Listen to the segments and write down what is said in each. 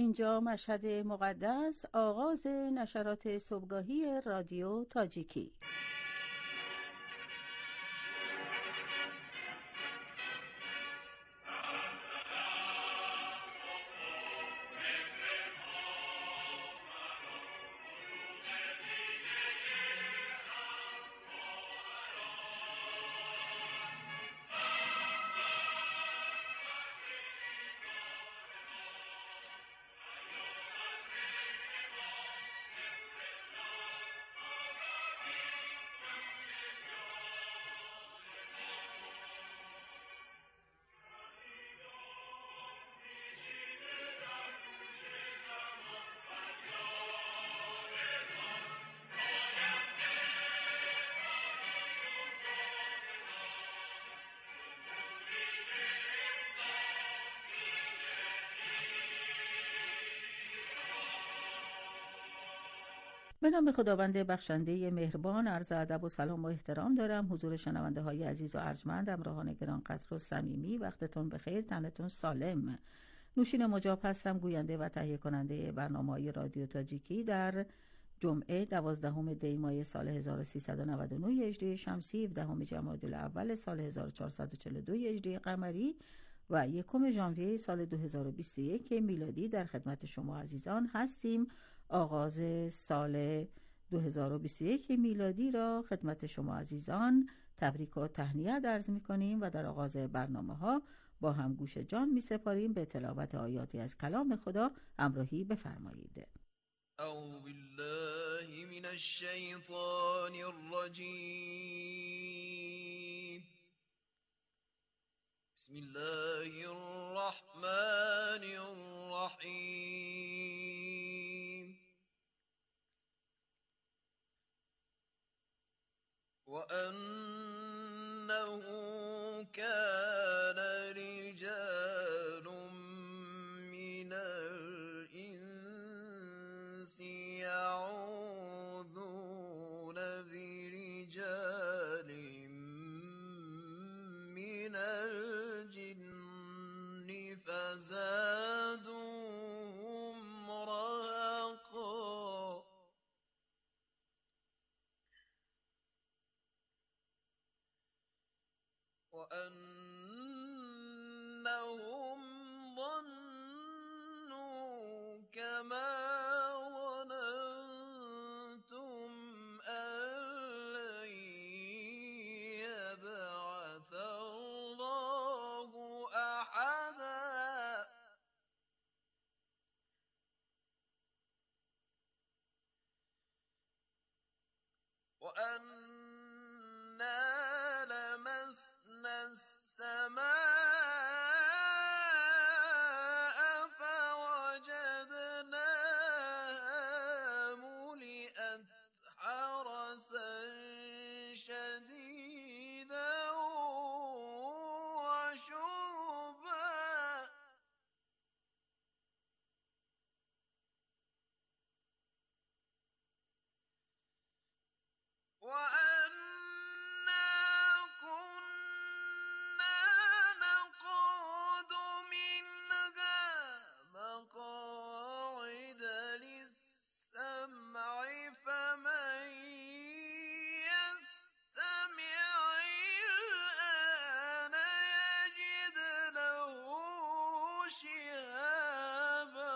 اینجا مشهد مقدس، آغاز نشرات صبحگاهی رادیو تاجیکی. به نام خداوند بخشنده مهربان، عرض ادب و سلام و احترام دارم حضور شنونده های عزیز و ارجمند، همراهان گرانقدر و صمیمی. وقتتون بخیر، تنتون سالم. نوشین مجاب هستم، گوینده و تهیه کننده برنامه‌های رادیو تاجیکی. در جمعه 12 دی ماه سال 1399 هجری شمسی، 17 جمادی الاول سال 1442 هجری قمری و 1 ژانویه سال 2021 میلادی در خدمت شما عزیزان هستیم. آغاز سال 2021 میلادی را خدمت شما عزیزان تبریک و تهنیت عرض می‌کنیم و در آغاز برنامه‌ها با هم گوش جان می‌سپاریم به تلاوت آیاتی از کلام خدا. همراهی بفرمایید. اعوذ بالله من الشیطان الرجیم. بسم الله الرحمن الرحیم. وأنه كان رجال من الإنس يعوذون برجال من الجن فزادوهم رهقا. وأنهم ظنوا كما ظننتم أن لن يبعث الله أحدا. وأنا لمسنا السماء فوجدناها ملئت حرسا شديدا وشهبا. وأنا كنا نقعد منها مقاعد للسمع فمن يستمع الآن يجد له شهابا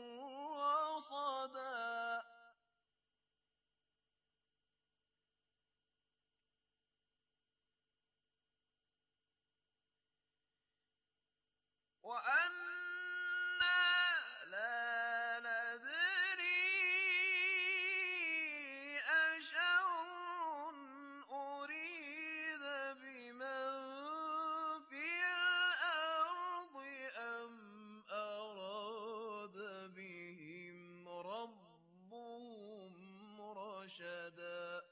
رصدا. وأنا لا ندري أشر أريد بمن في الأرض أم أراد بهم ربهم رشدا.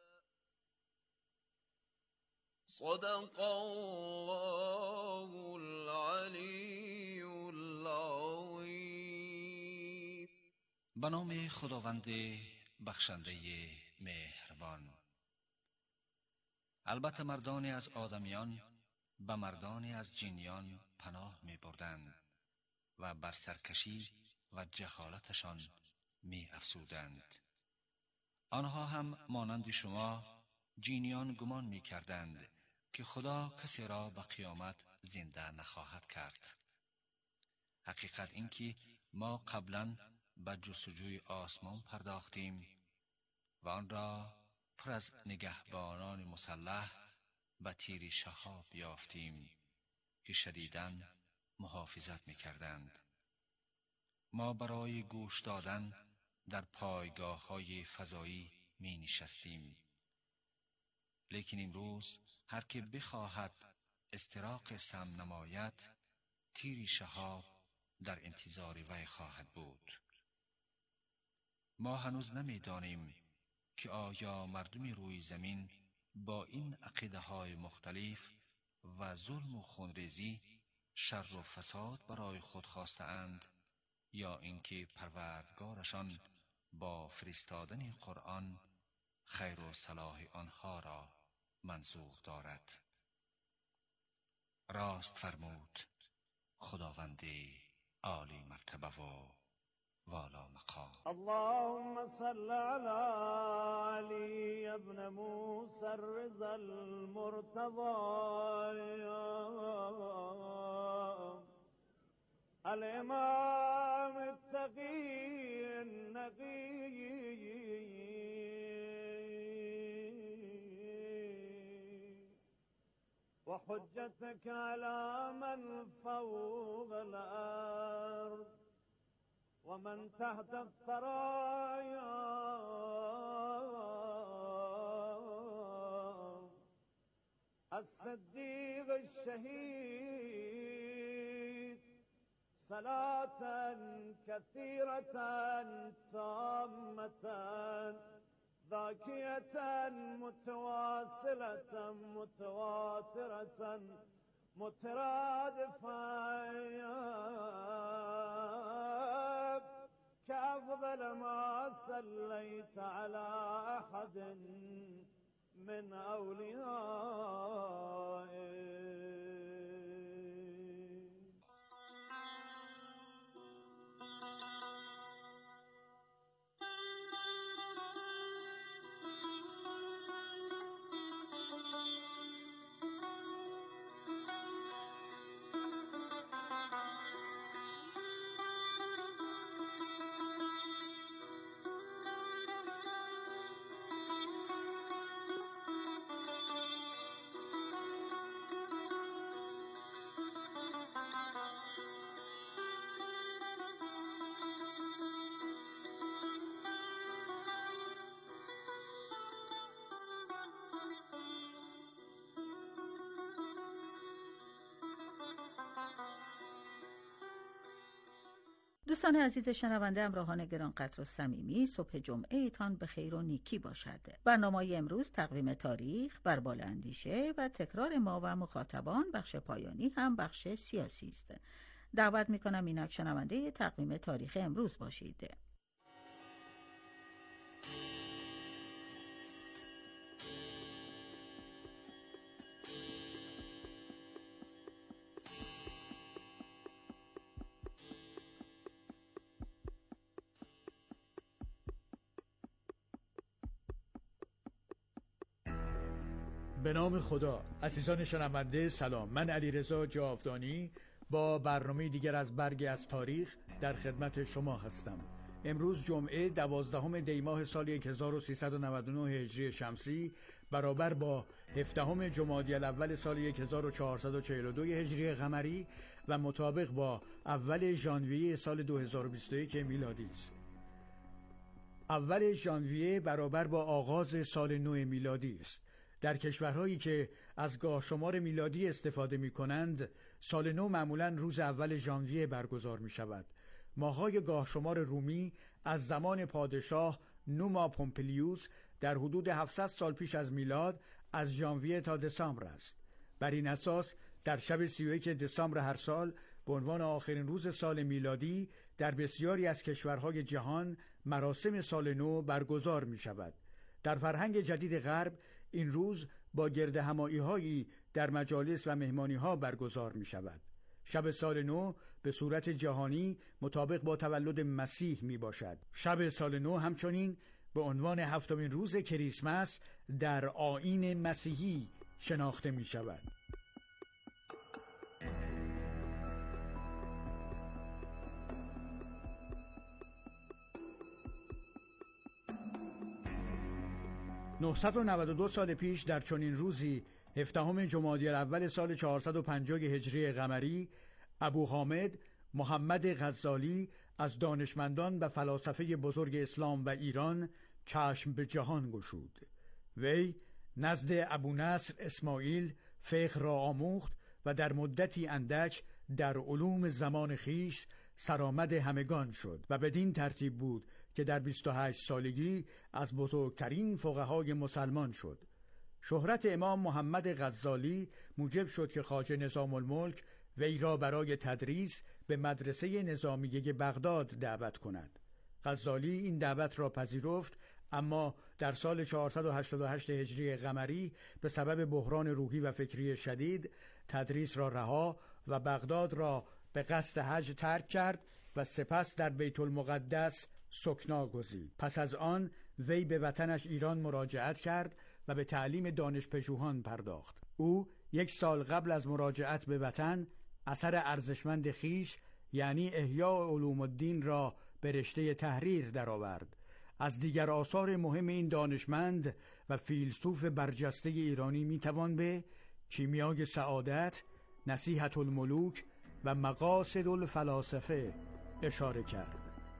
صدق الله العلی العظیم. به نام خداوند بخشنده مهربان. البته مردانی از آدمیان به مردانی از جنیان پناه می بردند و بر سرکشی و جهالتشان می افزودند. آنها هم مانند شما جینیان گمان می کردند که خدا کسی را به قیامت زنده نخواهد کرد. حقیقت این که ما قبلا به جستجوی آسمان پرداختیم و آن را پر از نگهبانان مسلح به تیر شهاب یافتیم که شدیداً محافظت می کردند. ما برای گوش دادن در پایگاه های فضایی می نشستیم. لیکن امروز هر که بخواهد استراق سم نماید، تیر شهاب در انتظار وی خواهد بود. ما هنوز نمی دانیم که آیا مردم روی زمین با این عقیده های مختلف و ظلم و خونریزی شر و فساد برای خود خواستند یا اینکه پروردگارشان با فرستادن قرآن خیر و صلاح آنها را منظور دارد. راست فرمود خداوند عالی مرتبه و والا مقام. اللهم صل على علي ابن موسى الرضا المرتضى الإمام التقي النقي وحجتك على من فوق الأرض ومن تحت الثرايا الصديق الشهيد صلاة كثيرة تامة ذاكية متواصلة متواترة مترادفة كأفضل ما صليت على أحد من أوليائك. دوستان عزیز شنونده، همراهان گرانقدر و صمیمی، صبح جمعه ایتان به خیر و نیکی باشد. برنامه امروز تقویم تاریخ، بربال اندیشه و تکرار ما و مخاطبان، بخش پایانی هم بخش سیاسی است. دعوت میکنم اینک شنونده تقویم تاریخ امروز باشید. به نام خدا. عزیزان شنونده سلام، من علیرضا جاودانی با برنامه دیگر از برگی از تاریخ در خدمت شما هستم. امروز جمعه 12 دی ماه سال 1399 هجری شمسی برابر با 17 جمادی الاول سال 1442 هجری قمری و مطابق با اول ژانویه سال 2021 میلادی است. اول ژانویه برابر با آغاز سال نو میلادی است. در کشورهایی که از گاه شمار میلادی استفاده می کنند، سال نو معمولاً روز اول ژانویه برگزار می شود. ماه‌های گاه شمار رومی از زمان پادشاه نوما پومپلیوس در حدود 700 سال پیش از میلاد از ژانویه تا دسامبر است. بر این اساس در شب 31 دسامبر هر سال به عنوان آخرین روز سال میلادی در بسیاری از کشورهای جهان مراسم سال نو برگزار می شود. در فرهنگ جدید غرب این روز با گرد همایی‌هایی در مجالس و مهمانی‌ها برگزار می شود. شب سال نو به صورت جهانی مطابق با تولد مسیح می باشد. شب سال نو همچنین به عنوان 7مین روز کریسمس در آیین مسیحی شناخته می شود. (992 سال پیش در چنین روزی 17 جمادی الاول سال 450 هجری قمری ابو حامد محمد غزالی از دانشمندان و فلاسفه بزرگ اسلام و ایران چشم به جهان گشود. وی نزد ابو نصر اسماعیل فقه را آموخت و در مدتی اندک در علوم زمان خیش سرآمد همگان شد و بدین ترتیب بود که در 28 سالگی از بزرگترین فقهای مسلمان شد. شهرت امام محمد غزالی موجب شد که خواجه نظام الملک وی را برای تدریس به مدرسه نظامیه بغداد دعوت کند. غزالی این دعوت را پذیرفت، اما در سال 488 هجری قمری به سبب بحران روحی و فکری شدید تدریس را رها و بغداد را به قصد حج ترک کرد و سپس در بیت المقدس سکنا گزید. پس از آن وی به وطنش ایران مراجعت کرد و به تعلیم دانشپژوهان پرداخت. او 1 سال قبل از مراجعت به وطن اثر ارزشمند خیش یعنی احیاء علوم الدین را به رشته تحریر درآورد. از دیگر آثار مهم این دانشمند و فیلسوف برجسته ایرانی میتوان به کیمیای سعادت، نصیحت الملوک و مقاصد الفلاسفه اشاره کرد.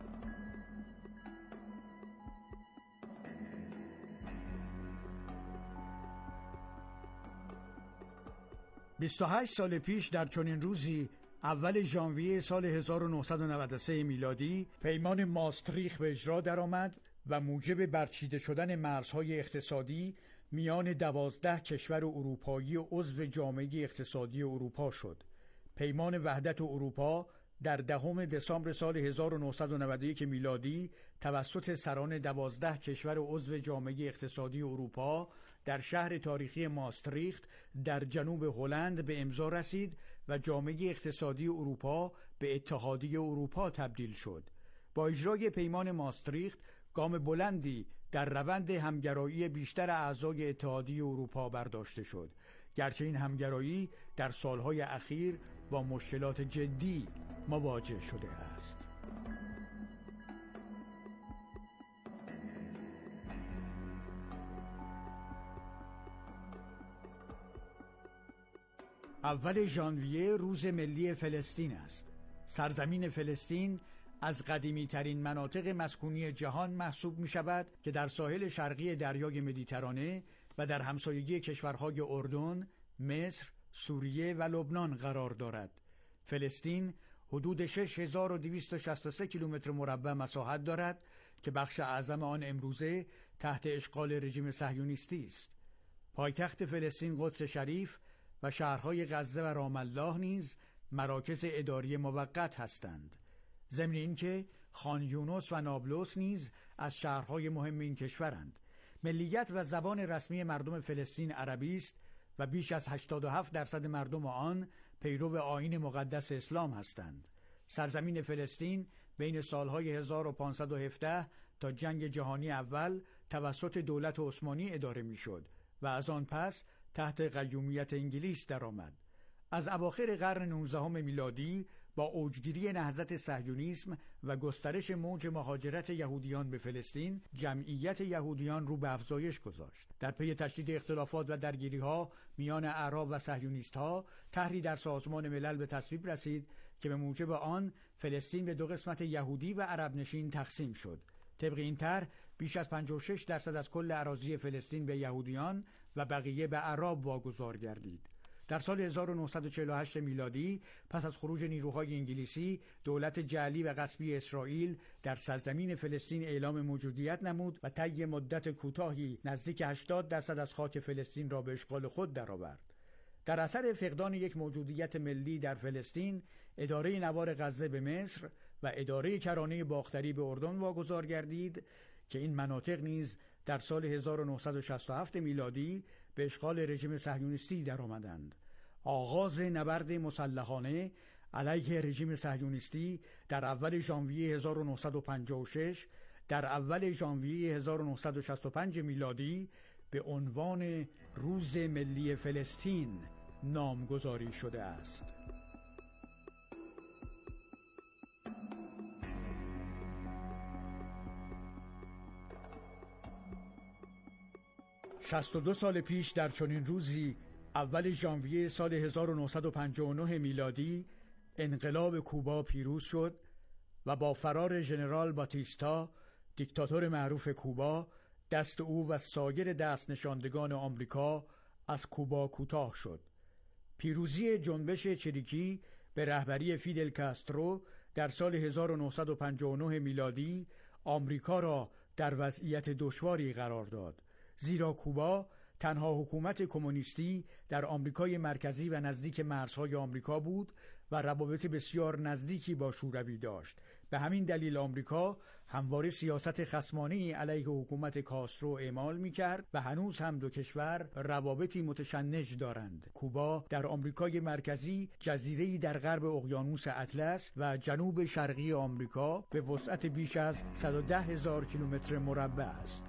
(28 سال پیش در چنین روزی اول ژانویه سال 1993 میلادی پیمان ماستریخت به اجرا درآمد و موجب برچیده شدن مرزهای اقتصادی میان 12 کشور اروپایی عضو جامعه اقتصادی اروپا شد. پیمان وحدت اروپا در 10 دسامبر سال 1991 میلادی توسط سران 12 کشور عضو جامعه اقتصادی اروپا در شهر تاریخی ماستریخت در جنوب هلند به امضا رسید و جامعه اقتصادی اروپا به اتحادیه اروپا تبدیل شد. با اجرای پیمان ماستریخت گام بلندی در روند همگرایی بیشتر اعضای اتحادیه اروپا برداشته شد، گرچه این همگرایی در سالهای اخیر با مشکلات جدی مواجه شده است. اول ژانویه روز ملی فلسطین است. سرزمین فلسطین از قدیمی ترین مناطق مسکونی جهان محسوب می شود که در ساحل شرقی دریای مدیترانه و در همسایگی کشورهای اردن، مصر، سوریه و لبنان قرار دارد. فلسطین حدود 6263 کیلومتر مربع مساحت دارد که بخش اعظم آن امروزه تحت اشغال رژیم صهیونیستی است. پایتخت فلسطین قدس شریف و شهرهای غزه و رام الله نیز مراکز اداری موقت هستند. ضمن اینکه خان یونس و نابلس نیز از شهرهای مهم این کشورند. ملیت و زبان رسمی مردم فلسطین عربی است و بیش از 87% مردم آن پیرو آیین مقدس اسلام هستند. سرزمین فلسطین بین سالهای 1517 تا جنگ جهانی اول توسط دولت عثمانی اداره میشد و از آن پس تحت قیومیت انگلیس درآمد. از اواخر قرن 19 میلادی با اوجگیری نهضت صهیونیسم و گسترش موج مهاجرت یهودیان به فلسطین، جمعیت یهودیان رو به افزایش گذاشت. در پی تشدید اختلافات و درگیری‌ها میان اعراب و صهیونیست‌ها، طرحی در سازمان ملل به تصویب رسید که به موجب آن فلسطین به 2 قسمت یهودی و عرب نشین تقسیم شد. طبق این طرح بیش از 56% از کل اراضی فلسطین به یهودیان و بقیه به اعراب واگذار گردید. در سال 1948 میلادی پس از خروج نیروهای انگلیسی، دولت جعلی و غصبی اسرائیل در سرزمین فلسطین اعلام موجودیت نمود و طی مدت کوتاهی نزدیک 80% از خاک فلسطین را به اشغال خود درآورد. در اثر فقدان یک موجودیت ملی در فلسطین، اداره نوار غزه به مصر و اداره کرانه باختری به اردن واگذار گردید که این مناطق نیز در سال 1967 میلادی به اشغال رژیم صهیونیستی درآمدند. آغاز نبرد مسلحانه علیه رژیم صهیونیستی در اول ژانویه 1956 در اول ژانویه 1965 میلادی به عنوان روز ملی فلسطین نامگذاری شده است. 62 سال پیش در چنین روزی اول ژانویه سال 1959 میلادی انقلاب کوبا پیروز شد و با فرار ژنرال باتیستا دیکتاتور معروف کوبا دست او و سایر دست نشاندگان آمریکا از کوبا کوتاه شد. پیروزی جنبش چریکی به رهبری فیدل کاسترو در سال 1959 میلادی آمریکا را در وضعیت دشواری قرار داد، زیرا کوبا تنها حکومت کمونیستی در آمریکای مرکزی و نزدیک مرزهای آمریکا بود و روابط بسیار نزدیکی با شوروی داشت. به همین دلیل آمریکا همواره سیاست خصمانه‌ای علیه حکومت کاسترو اعمال می‌کرد و هنوز هم دو کشور روابطی متشنج دارند. کوبا در آمریکای مرکزی جزیره‌ای در غرب اقیانوس اطلس و جنوب شرقی آمریکا به وسعت بیش از 110,000 کیلومتر مربع است.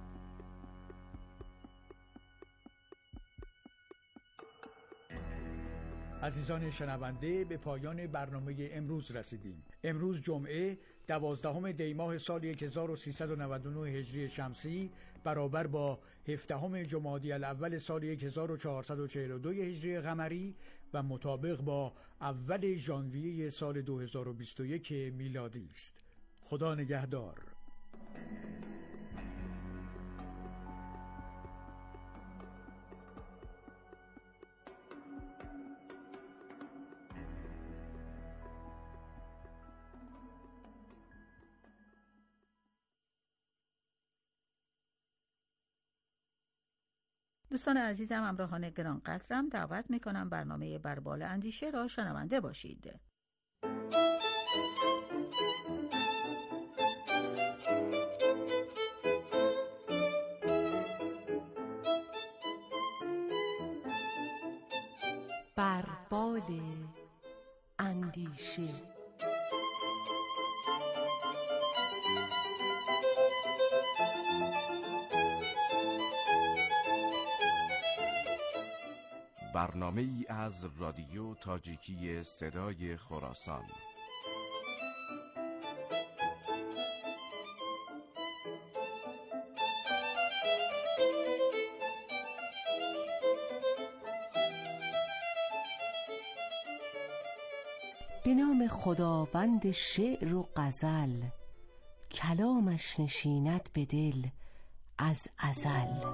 عزیزان شنونده، به پایان برنامه امروز رسیدیم. امروز جمعه 12 دی ماه سال 1399 هجری شمسی برابر با 17 جمادی الاول سال 1442 هجری قمری و مطابق با اول ژانویه سال 2021 میلادی است. خدا نگهدار. دوستان عزیزم، همراهان گرانقدرم، دعوت میکنم برنامه بر بال اندیشه را شنونده باشید. بر بال اندیشه. برنامه ای از رادیو تاجیکی صدای خراسان. به نام خداوند شعر و غزل، کلامش نشیند به دل از ازل.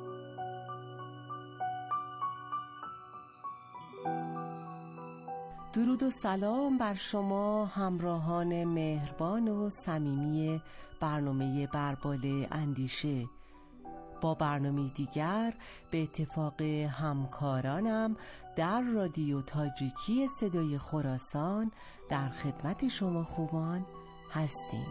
درود و سلام بر شما همراهان مهربان و صمیمی برنامه بر بال اندیشه. با برنامه دیگر به اتفاق همکارانم در رادیو تاجیکی صدای خراسان در خدمت شما خوبان هستیم.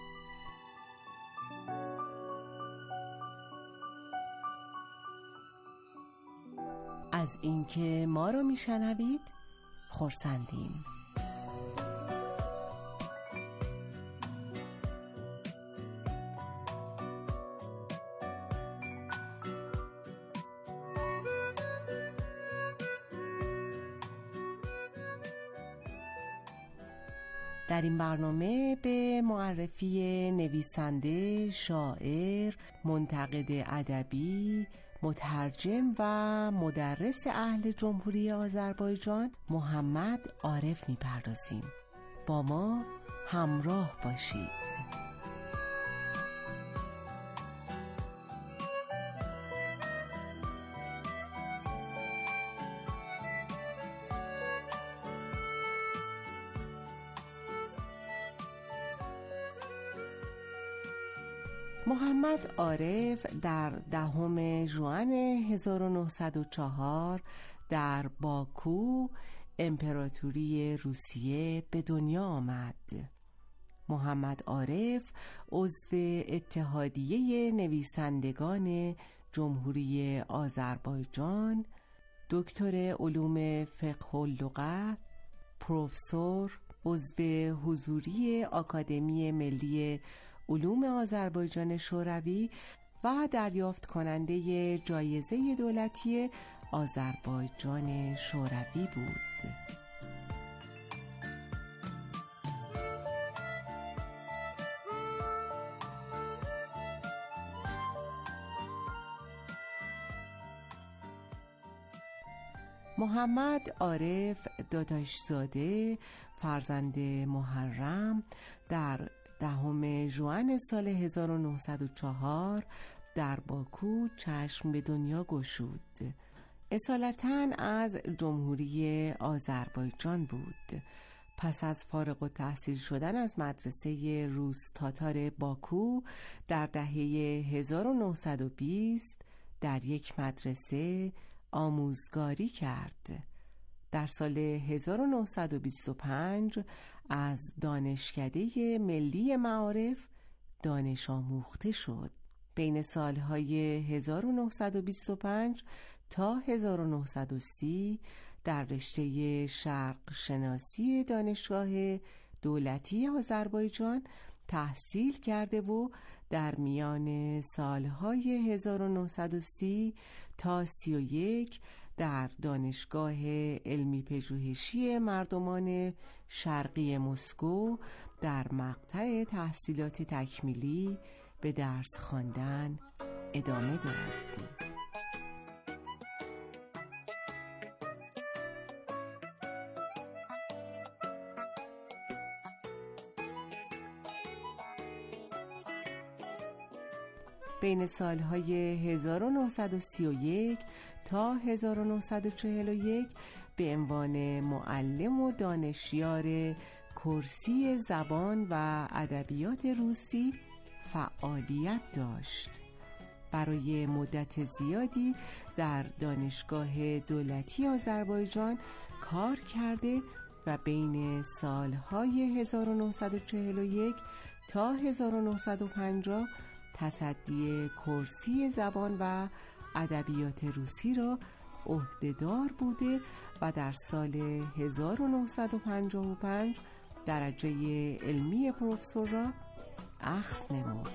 از اینکه ما رو میشنوید خرسندیم. در این برنامه به معرفی نویسنده، شاعر، منتقد ادبی، مترجم و مدرس اهل جمهوری آذربایجان محمد عارف می‌پردازیم. با ما همراه باشید. محمد عارف در 10 ژوئن 1904 در باکو، امپراتوری روسیه به دنیا آمد. محمد عارف عضو اتحادیه نویسندگان جمهوری آذربایجان، دکتر علوم فقه اللغت پروفسور، عضو حضوری آکادمی ملی علوم آذربایجان شوروی و دریافت کننده جایزه دولتی آذربایجان شوروی بود. محمد عارف داداشزاده فرزند محرم در 10 ژوئن سال 1904 در باکو چشم به دنیا گشود. اصالتاً از جمهوری آذربایجان بود. پس از فارغ التحصیل شدن از مدرسه روس تاتار باکو در دهه 1920 در یک مدرسه آموزگاری کرد. در سال 1925 از دانشکده ملی معارف دانش آموخته شد. بین سالهای 1925 تا 1930 در رشته شرق شناسی دانشگاه دولتی آذربایجان تحصیل کرده و در میان سالهای 1930 تا 31 در دانشگاه علمی پژوهشی مردمان شرقی مسکو در مقطع تحصیلات تکمیلی به درس خواندن ادامه داد. بین سالهای 1931 تا 1941 به عنوان معلم و دانشیار کرسی زبان و ادبیات روسی فعالیت داشت. برای مدت زیادی در دانشگاه دولتی آذربایجان کار کرده و بین سالهای 1941 تا 1950 تصدی کرسی زبان و ادبیات روسی را عهدهدار بوده و در سال 1955 درجه علمی پروفسور را اخذ نمود.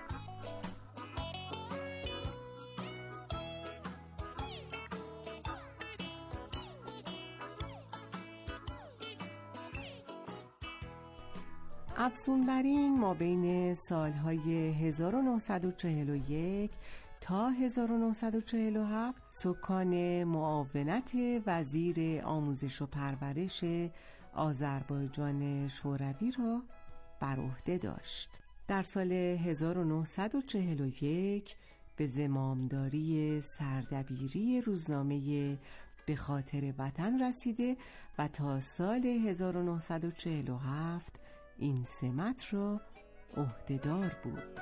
افزون بر این ما بین سالهای 1941 تا 1947 سکان معاونت وزیر آموزش و پرورش آذربایجان شوروی را بر عهده داشت. در سال 1941 به زمامداری سردبیری روزنامه به خاطر وطن رسیده و تا سال 1947 این سمت را عهدهدار بود.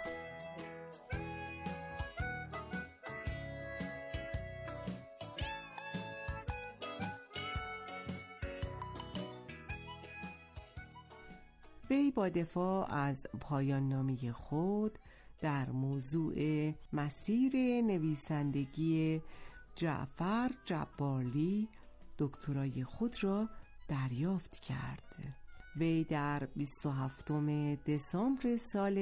وی با دفاع از پایان نامه خود در موضوع مسیر نویسندگی جعفر جبارلی دکترای خود را دریافت کرد. وی در 27 دسامبر سال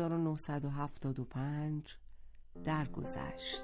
1975 درگذشت.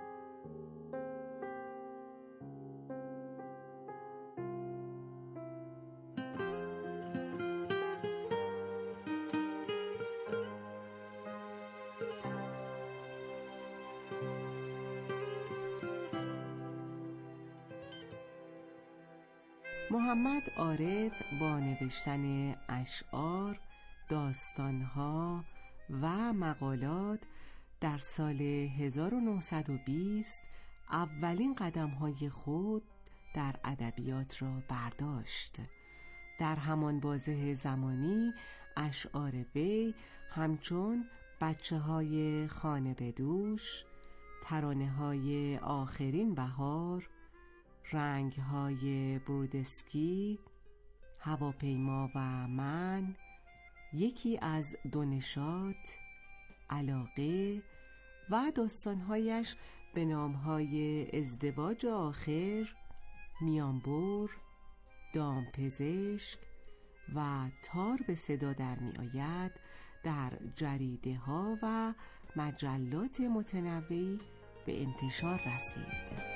محمد عارف با نوشتن اشعار، داستانها و مقالات در سال 1920 اولین قدم‌های خود در ادبیات را برداشت. در همان بازه زمانی اشعار وی همچون بچه‌های خانه به دوش، ترانه‌های آخرین بهار، رنگ‌های برودسکی، هواپیما و من، یکی از دو نشاط، علاقه و داستان‌هایش به نام‌های ازدواج آخر، میانبر، دامپزشک و تار به صدا در می آید در جریده ها و مجلات متنوعی به انتشار رسید.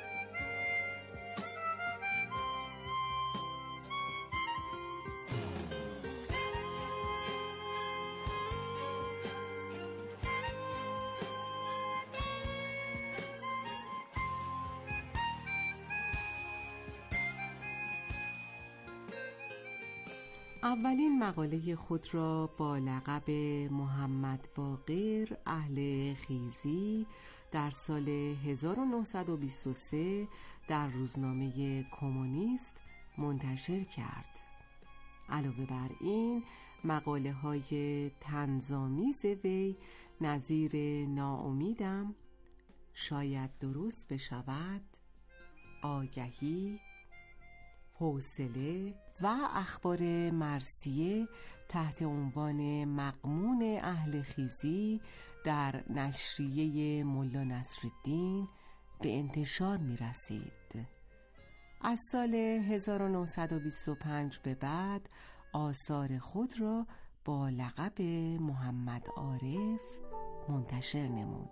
اولین مقاله خود را با لقب محمد باقر اهل خیزی در سال 1923 در روزنامه کمونیست منتشر کرد. علاوه بر این مقاله های طنزآمیز وی نظیر ناامیدم، شاید درست بشود، آگهی، حوصله و اخبار مرثیه تحت عنوان مقمون اهل خیزی در نشریه ملا نصرالدین به انتشار می رسید. از سال 1925 به بعد آثار خود را با لقب محمد عارف منتشر نمود.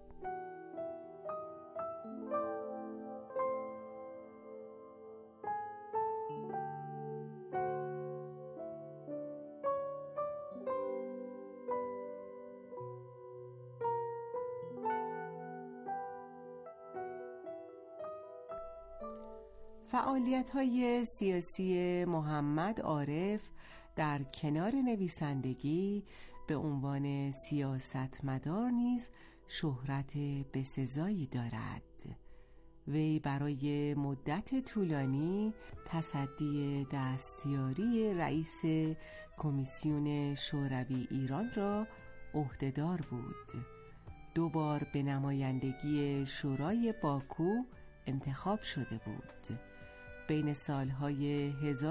فعالیت‌های سیاسی محمد عارف در کنار نویسندگی به عنوان سیاستمدار نیز شهرت بسزایی دارد. وی برای مدت طولانی تصدی دستیاری رئیس کمیسیون شوروی ایران را عهدهدار بود. 2 بار به نمایندگی شورای باکو انتخاب شده بود. بین سالهای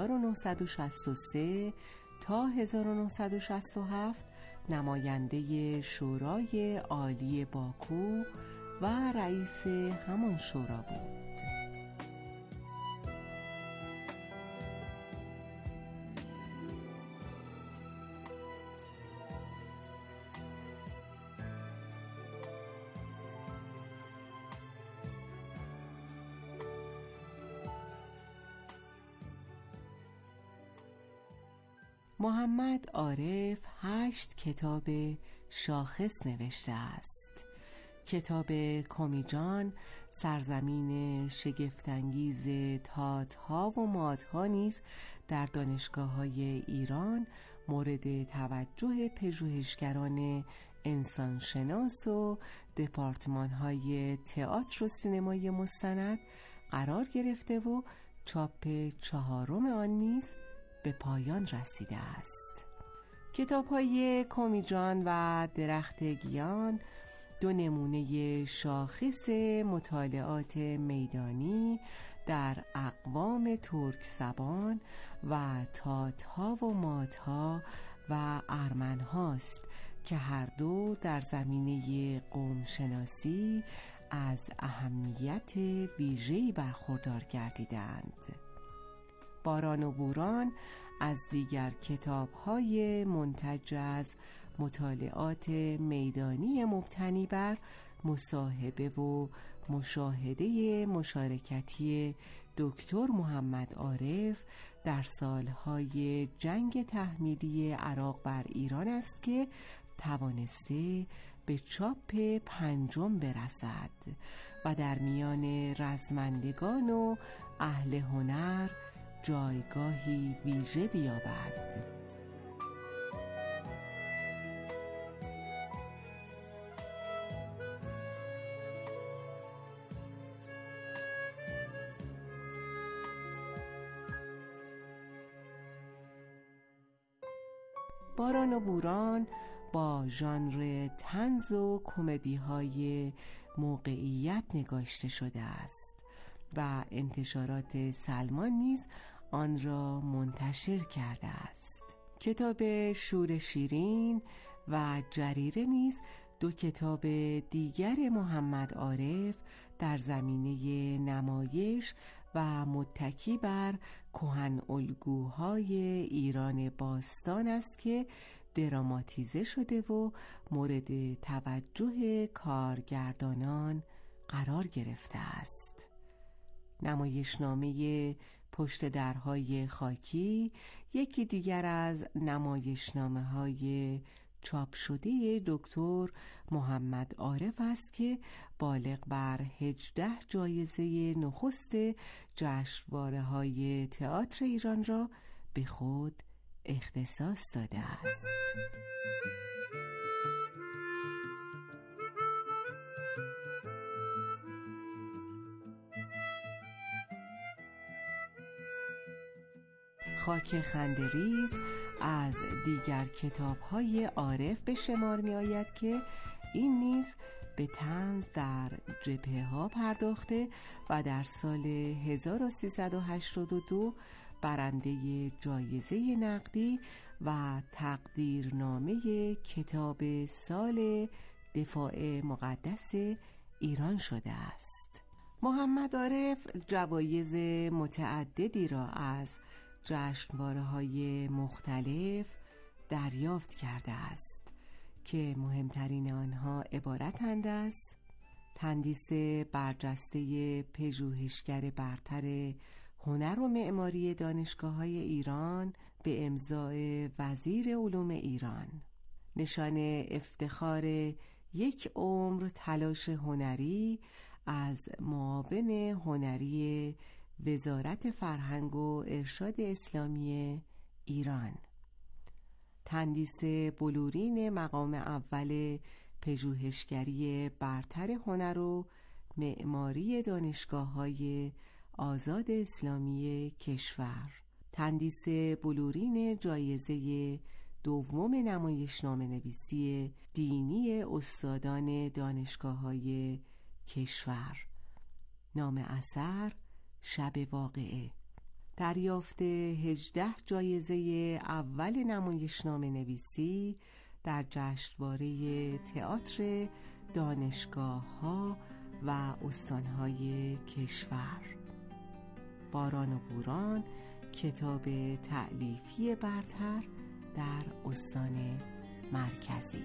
1963 تا 1967 نماینده شورای عالی باکو و رئیس همان شورا بود. محمد عارف 8 کتاب شاخص نوشته است. کتاب کمیجان، سرزمین شگفت‌انگیز تات‌ها و مادها نیز در دانشگاه‌های ایران مورد توجه پژوهشگران انسانشناس و دپارتمان‌های تئاتر و سینمای مستند قرار گرفته و چاپ 4 آن نیز به پایان رسیده است. کتاب‌های کمیجان و درخت گیان 2 نمونه شاخص مطالعات میدانی در اقوام ترک زبان و تات‌ها و مادها و ارمن هاست که هر دو در زمینه قومشناسی از اهمیت ویژه‌ای برخوردار گردیدند. باران و بوران از دیگر کتاب‌های منتج از مطالعات میدانی مبتنی بر مصاحبه و مشاهده مشارکتی دکتر محمد عارف در سالهای جنگ تحمیلی عراق بر ایران است که توانسته به چاپ 5 برسد و در میان رزمندگان و اهل هنر جایگاهی ویژه بیابد. باران و بوران با ژانر طنز و کمدی‌های موقعیت نگاشته شده است و انتشارات سلمان نیز آن را منتشر کرده است. کتاب شور شیرین و جریره نیز 2 کتاب دیگر محمد عارف در زمینه نمایش و متکی بر کهن الگوهای ایران باستان است که دراماتیزه شده و مورد توجه کارگردانان قرار گرفته است. نمایشنامه پشت درهای خاکی یکی دیگر از نمایشنامه‌های چاپ شده دکتر محمد عارف است که بالغ بر 18 جایزه نخست جشنواره‌های تئاتر ایران را به خود اختصاص داده است. خاک خندریز از دیگر کتاب‌های عارف به شمار می‌آید که این نیز به طنز در جبهه‌ها پرداخته و در سال 1382 برنده جایزه نقدی و تقدیرنامه کتاب سال دفاع مقدس ایران شده است. محمد عارف جوایز متعددی را از جشنواره‌های مختلف دریافت کرده است که مهمترین آنها عبارتند از تندیس برجسته پژوهشگر برتر هنر و معماری دانشگاه‌های ایران به امضای وزیر علوم ایران، نشان افتخار 1 عمر تلاش هنری از معاون هنری وزارت فرهنگ و ارشاد اسلامی ایران، تندیس بلورین مقام اول پژوهشگری برتر هنر و معماری دانشگاه‌های آزاد اسلامی کشور، تندیس بلورین جایزه دوم نمایشنامه نویسی دینی استادان دانشگاه‌های کشور، نام اثر شب واقعه، دریافت 18 جایزه اول نمایشنامه نویسی در جشنواره تئاتر دانشگاه‌ها و استان‌های کشور، باران و بوران کتاب تألیفی برتر در استان مرکزی.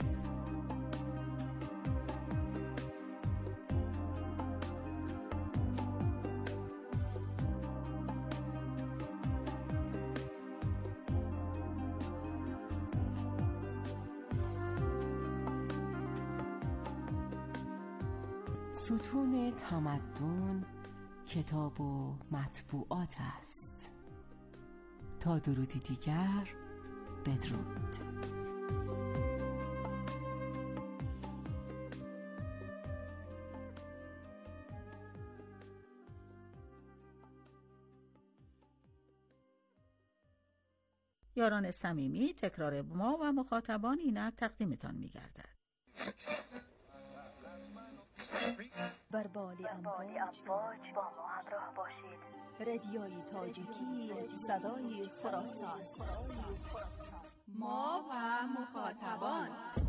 ستون تمدن کتاب و مطبوعات است. تا درودی دیگر، بدرود. یاران صمیمی، تکرار ما و مخاطبان اینک تقدیمتان می‌گردد. بر بال امواج با ما همراه باشید. رادیوی تاجیکی صدای خراسان. ما و مخاطبان.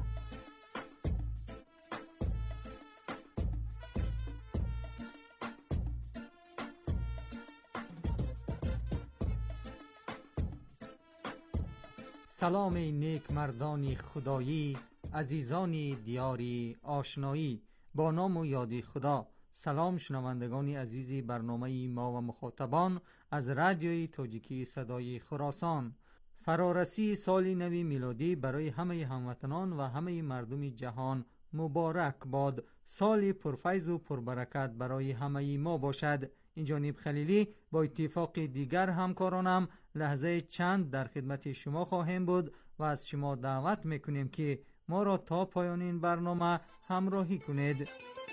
سلام نیک مردانی خدایی، عزیزانی دیاری آشنایی، با نام و یادی خدا. سلام شنوندگانی عزیزی برنامه ما و مخاطبان از رادیوی تاجیکی صدای خراسان. فرارسی سال نوی میلادی برای همه هموطنان و همه مردم جهان مبارک باد. سالی پرفیض و پربرکت برای همه ما باشد. این جانب خلیلی با اتفاق دیگر همکارانم لحظه چند در خدمت شما خواهیم بود و از شما دعوت میکنیم که ما را تا پایان این برنامه همراهی کنید.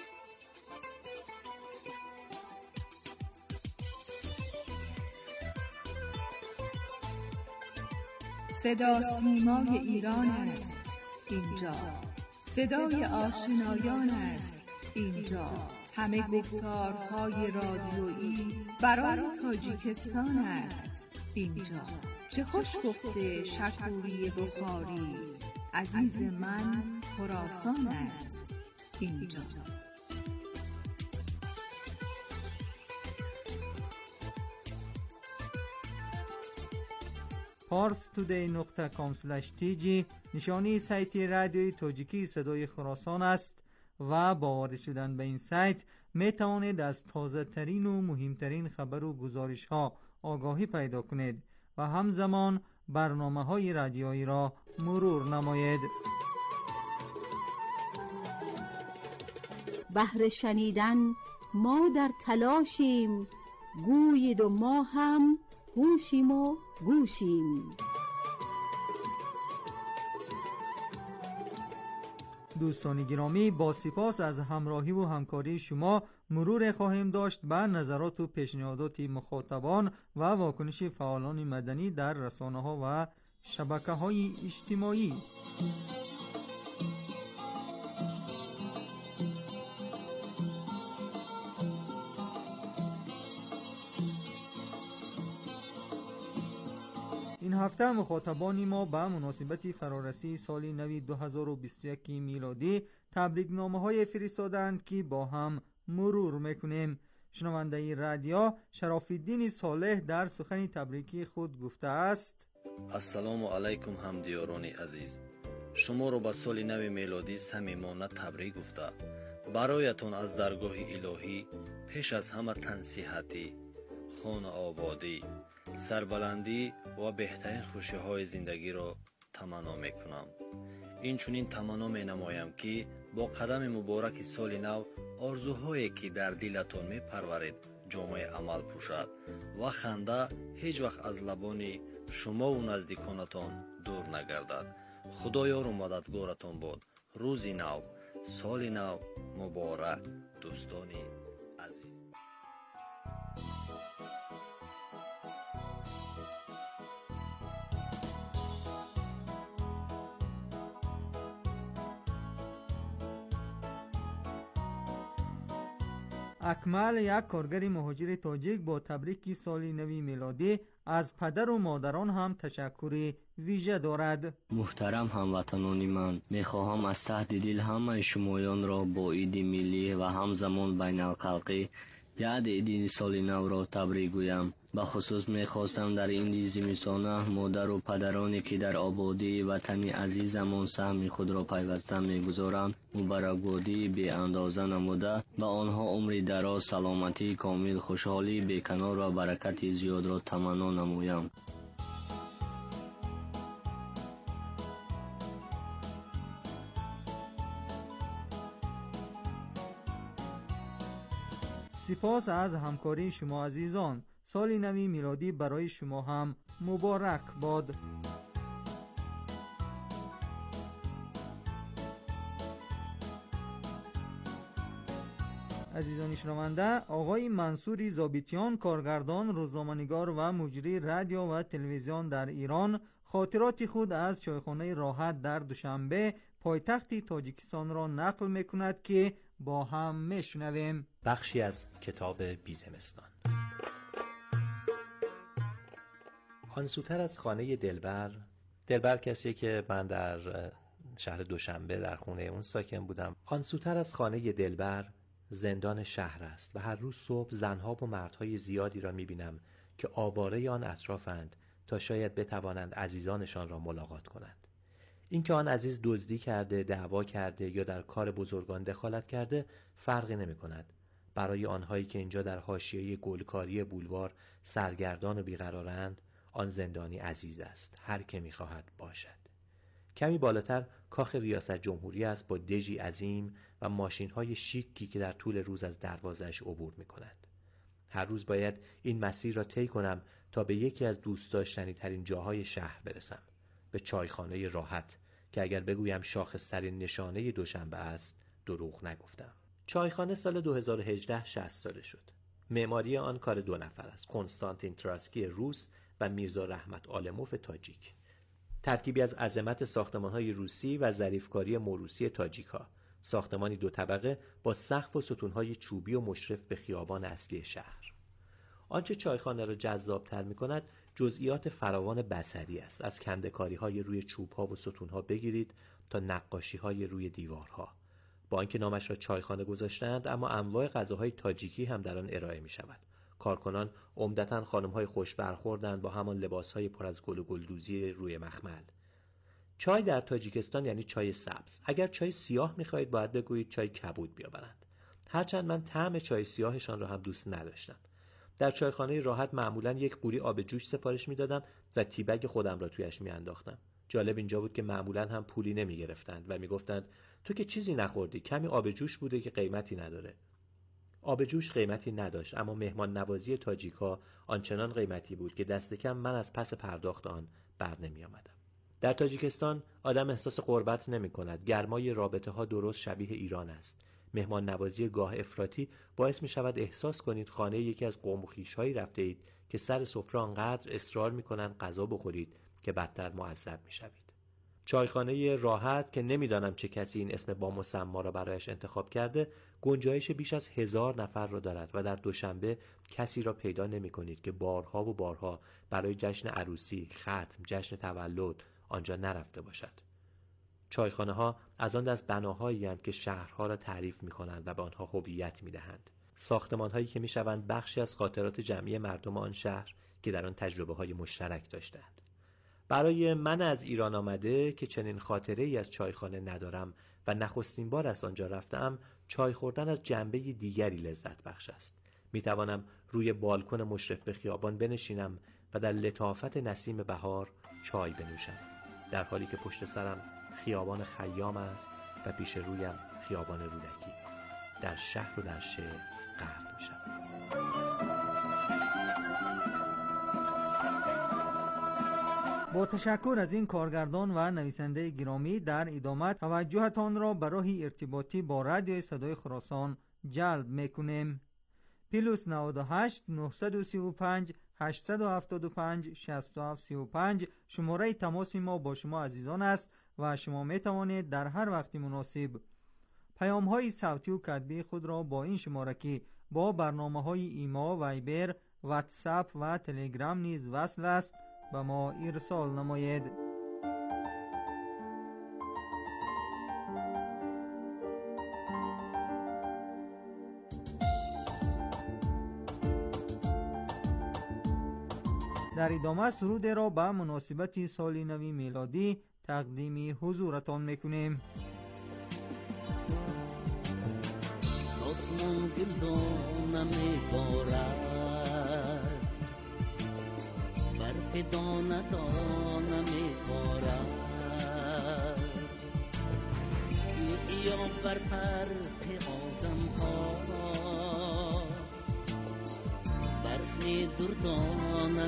صدا سیمای ایران است اینجا، صدای آشنایان است اینجا، همه گفتارهای رادیویی برای تاجیکستان است اینجا. چه خوش گفته شکوری بخاری، عزیز من خراسان است اینجا. parstoday.com/tg نشانی سایت رادیوی تاجیکی صدای خراسان است و با وارد شدن به این سایت می توانید از تازه ترین و مهمترین خبر و گزارش ها آگاهی پیدا کنید و همزمان برنامه های رادیویی را مرور نمایید. بهر شنیدن ما در تلاشیم، گویید و ما هم هوشیم و گوشیم. دوستان گرامی، با سپاس از همراهی و همکاری شما مرور خواهیم داشت به نظرات و پیشنهادات مخاطبان و واکنش فعالان مدنی در رسانه‌ها و شبکه‌های اجتماعی. این هفته مخاطبان ما به مناسبت فرارسی سال نو 2021 میلادی تبریک‌نامه‌های فرستادند که با هم مرور میکنیم. شنونده رادیو شراف‌الدین صالح در سخن تبریکی خود گفته است: السلام علیکم همدیاران عزیز، شما را به سال نو میلادی صمیمانه تبریک گفته برایتان از درگاه الهی پیش از همه تنصیحاتی، خانه آبادی، سربلندی و بهترین خوشی‌های زندگی را تمنا میکنم. این چنین تمنا مینمایم که با قدم مبارک سال نو آرزوهایی که در دلتان میپرورید جامعه عمل پوشد و خنده هیچ وقت از لبان شما و نزدیکانتان دور نگردد. خدایار و مددگارتان باد. روزی نو، سال نو مبارک دوستان عزیز. اکمل، یک کارگر مهاجر تاجیک، با تبریک سال نو میلادی از پدر و مادران هم تشکر ویژه دارد. محترم هموطنان من، میخواهم از ته دل همه شمایان را با عید ملی و همزمان بین الخلقی یاد عید سال نو را تبریک گویم. به خصوص میخواستم در این زمستانه مادر و پدرانی که در آبادی وطن عزیزمان سهم خود را پیوسته میگذارند مبارکبادی بی اندازه نموده به آنها عمر دراز، سلامتی کامل، خوشحالی بیکنار و برکت زیاد را تمنا نمویم. سپاس از همکاری شما عزیزان. سال نو میلادی برای شما هم مبارک باد. عزیزان شنونده، آقای منصوری ضابطیان، کارگردان، روزنامه‌نگار و مجری رادیو و تلویزیون در ایران، خاطرات خود از چایخانه راحت در دوشنبه پایتخت تاجیکستان را نقل می‌کند که با هم میشنویم. بخشی از کتاب بیزمستان. آن سوتر از خانه دلبر کسی که من در شهر دوشنبه در خونه اون ساکن بودم. آن سوتر از خانه دلبر زندان شهر است و هر روز صبح زنها و مردهای زیادی را میبینم که آواره آن اطرافند تا شاید بتوانند عزیزانشان را ملاقات کنند. اینکه آن عزیز دزدی کرده، دعوا کرده یا در کار بزرگان دخالت کرده فرقی نمی کند. برای آنهایی که اینجا در حاشیه گلکاری بولوار سرگردان و بیقرارند، آن زندانی عزیز است، هر که می‌خواهد باشد. کمی بالاتر کاخ ریاست جمهوری است با دژی عظیم و ماشین‌های شیکی که در طول روز از دروازه‌اش عبور می‌کنند. هر روز باید این مسیر را طی کنم تا به یکی از دوست داشتنی‌ترین جاهای شهر برسم، به چایخانه راحت که اگر بگویم شاخص‌ترین نشانه دوشنبه است دروغ نگفتم. چایخانه سال 2018 60 ساله شد. معماری آن کار دو نفر است، کنستانتین تراسکی روس و میرزا رحمت آلموف تاجیک. ترکیبی از عظمت ساختمان‌های روسی و ظریفکاری موروثی تاجیک‌ها. ساختمانی دو طبقه با سقف و ستون‌های چوبی و مشرف به خیابان اصلی شهر. آنچه چایخانه را جذاب‌تر می‌کند جزئیات فراوان بصری است، از کنده‌کاری‌های روی چوب‌ها و ستون‌ها بگیرید تا نقاشی‌های روی دیوارها. با آنکه نامش را چایخانه گذاشتند، اما انواع غذاهای تاجیکی هم در آن ارائه می‌شود. کارکنان عمدتاً خانم‌های خوش برخوردند با همان لباس‌های پر از گل و گلدوزی روی مخمل. چای در تاجیکستان یعنی چای سبز. اگر چای سیاه می‌خواهید باید بگویید چای کبود بیاورند. هرچند من طعم چای سیاهشان را هم دوست نداشتم. در چایخانه راحت معمولاً یک قوری آب جوش سفارش می‌دادم و تیبگ خودم را تویش می‌انداختم. جالب اینجا بود که معمولاً هم پولی نمی‌گرفتند و می‌گفتند تو که چیزی نخوردی، کمی آب جوش بوده که قیمتی نداره. آب جوش قیمتی نداشت، اما مهمان نوازی تاجیک‌ها آنچنان قیمتی بود که دست کم من از پس پرداخت آن بر نمی‌آمدم. در تاجیکستان آدم احساس غربت نمی‌کند. گرمای رابطه‌ها درست شبیه ایران است. مهمان نوازی گاه افراطی باعث می‌شود احساس کنید خانه یکی از قوم و خویش‌هایی رفته اید که سر سفره آنقدر اصرار می‌کنند غذا بخورید که بدتر معذب می‌شوید. چایخانه راحت که نمیدانم چه کسی این اسم با مسما را برایش انتخاب کرده، گنجایش بیش از 1000 نفر را دارد و در دوشنبه کسی را پیدا نمی کنید که بارها و بارها برای جشن عروسی، ختم، جشن تولد آنجا نرفته باشد. چایخانه ها از آن دست بناهایی هستند که شهرها را تعریف می کنند و به آنها هویت می دهند. ساختمان هایی که می شوند بخشی از خاطرات جمعی مردم آن شهر که در آن تجربه های مشترک داشتند. برای من از ایران آمده که چنین خاطره ای از چایخانه ندارم و نخستین بار از آنجا رفتم، چای خوردن از جنبه دیگری لذت بخش است. می توانم روی بالکن مشرف به خیابان بنشینم و در لطافت نسیم بهار چای بنوشم، در حالی که پشت سرم خیابان خیام است و پیش رویم خیابان رودکی. در شهر و در شعر غرق میشم. با تشکر از این کارگردان و نویسنده گرامی، در ادامه توجهتان را به راه ارتباطی با رادیو صدای خراسان جلب میکنیم. +98 935 875 6735 شماره تماس ما با شما عزیزان است و شما می توانید در هر وقت مناسب پیام های صوتی و کتبی خود را با این شماره که با برنامه های ایما، وایبر، واتساپ و تلگرام نیز وصل است به ما ارسال نمایید. در ادامه سرود را به مناسبت سال نو میلادی تقدیم حضورتان میکنیم. آسمان گلدانم میبارد، برف دانه دانه میبارد، یا بر فرق آدم ها برف دردانه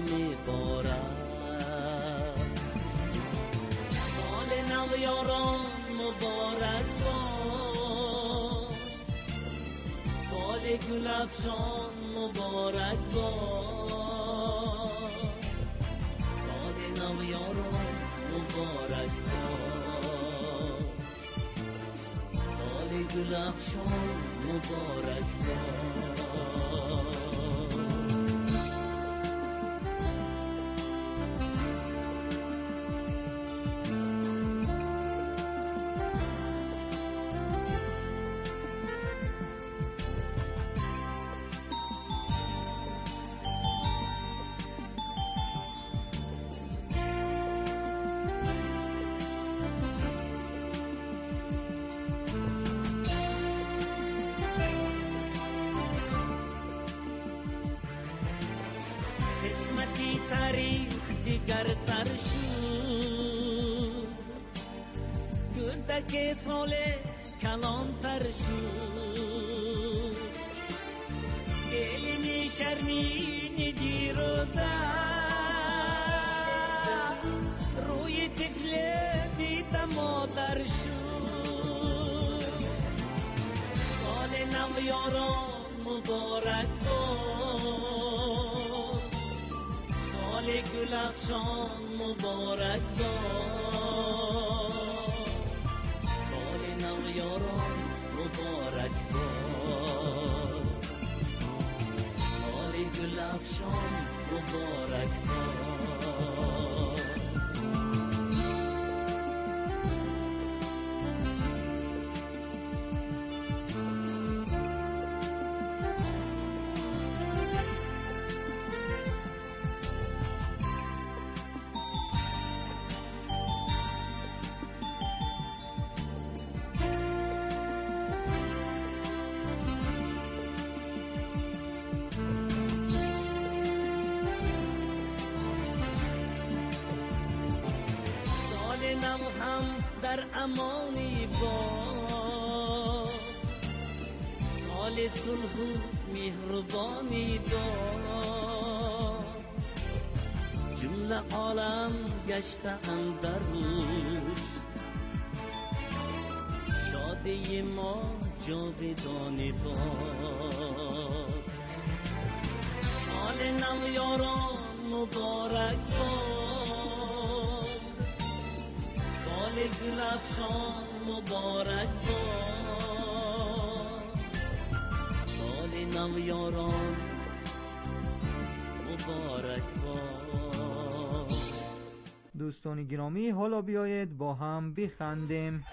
میبارد. سال نو یاران مبارک باد، سال گل افشان مبارک باد، سال نو یاران مبارک باد، سال گل افشان مبارک باد. قسمتی تاریخ دیگر تر شد، گردک سال کلان تر شد، دلنی شرمین دیروزه روی طفل دیدم مادر شد. سال نو یاران مبارک باد، سال گل افشان مبارک باد، سال نو یاران مبارک باد، سال گل افشان مبارک باد. در امانی باد، سال صلح و مهربانی داد. جمله عالم گشتند در روش، شادی ما جاودانه باد. سال نو یاران مبارک باد، سال گل افشان مبارک باد. سال نو یاران مبارک باد. دوستان گرامی، حالا بیایید با هم بخندیم.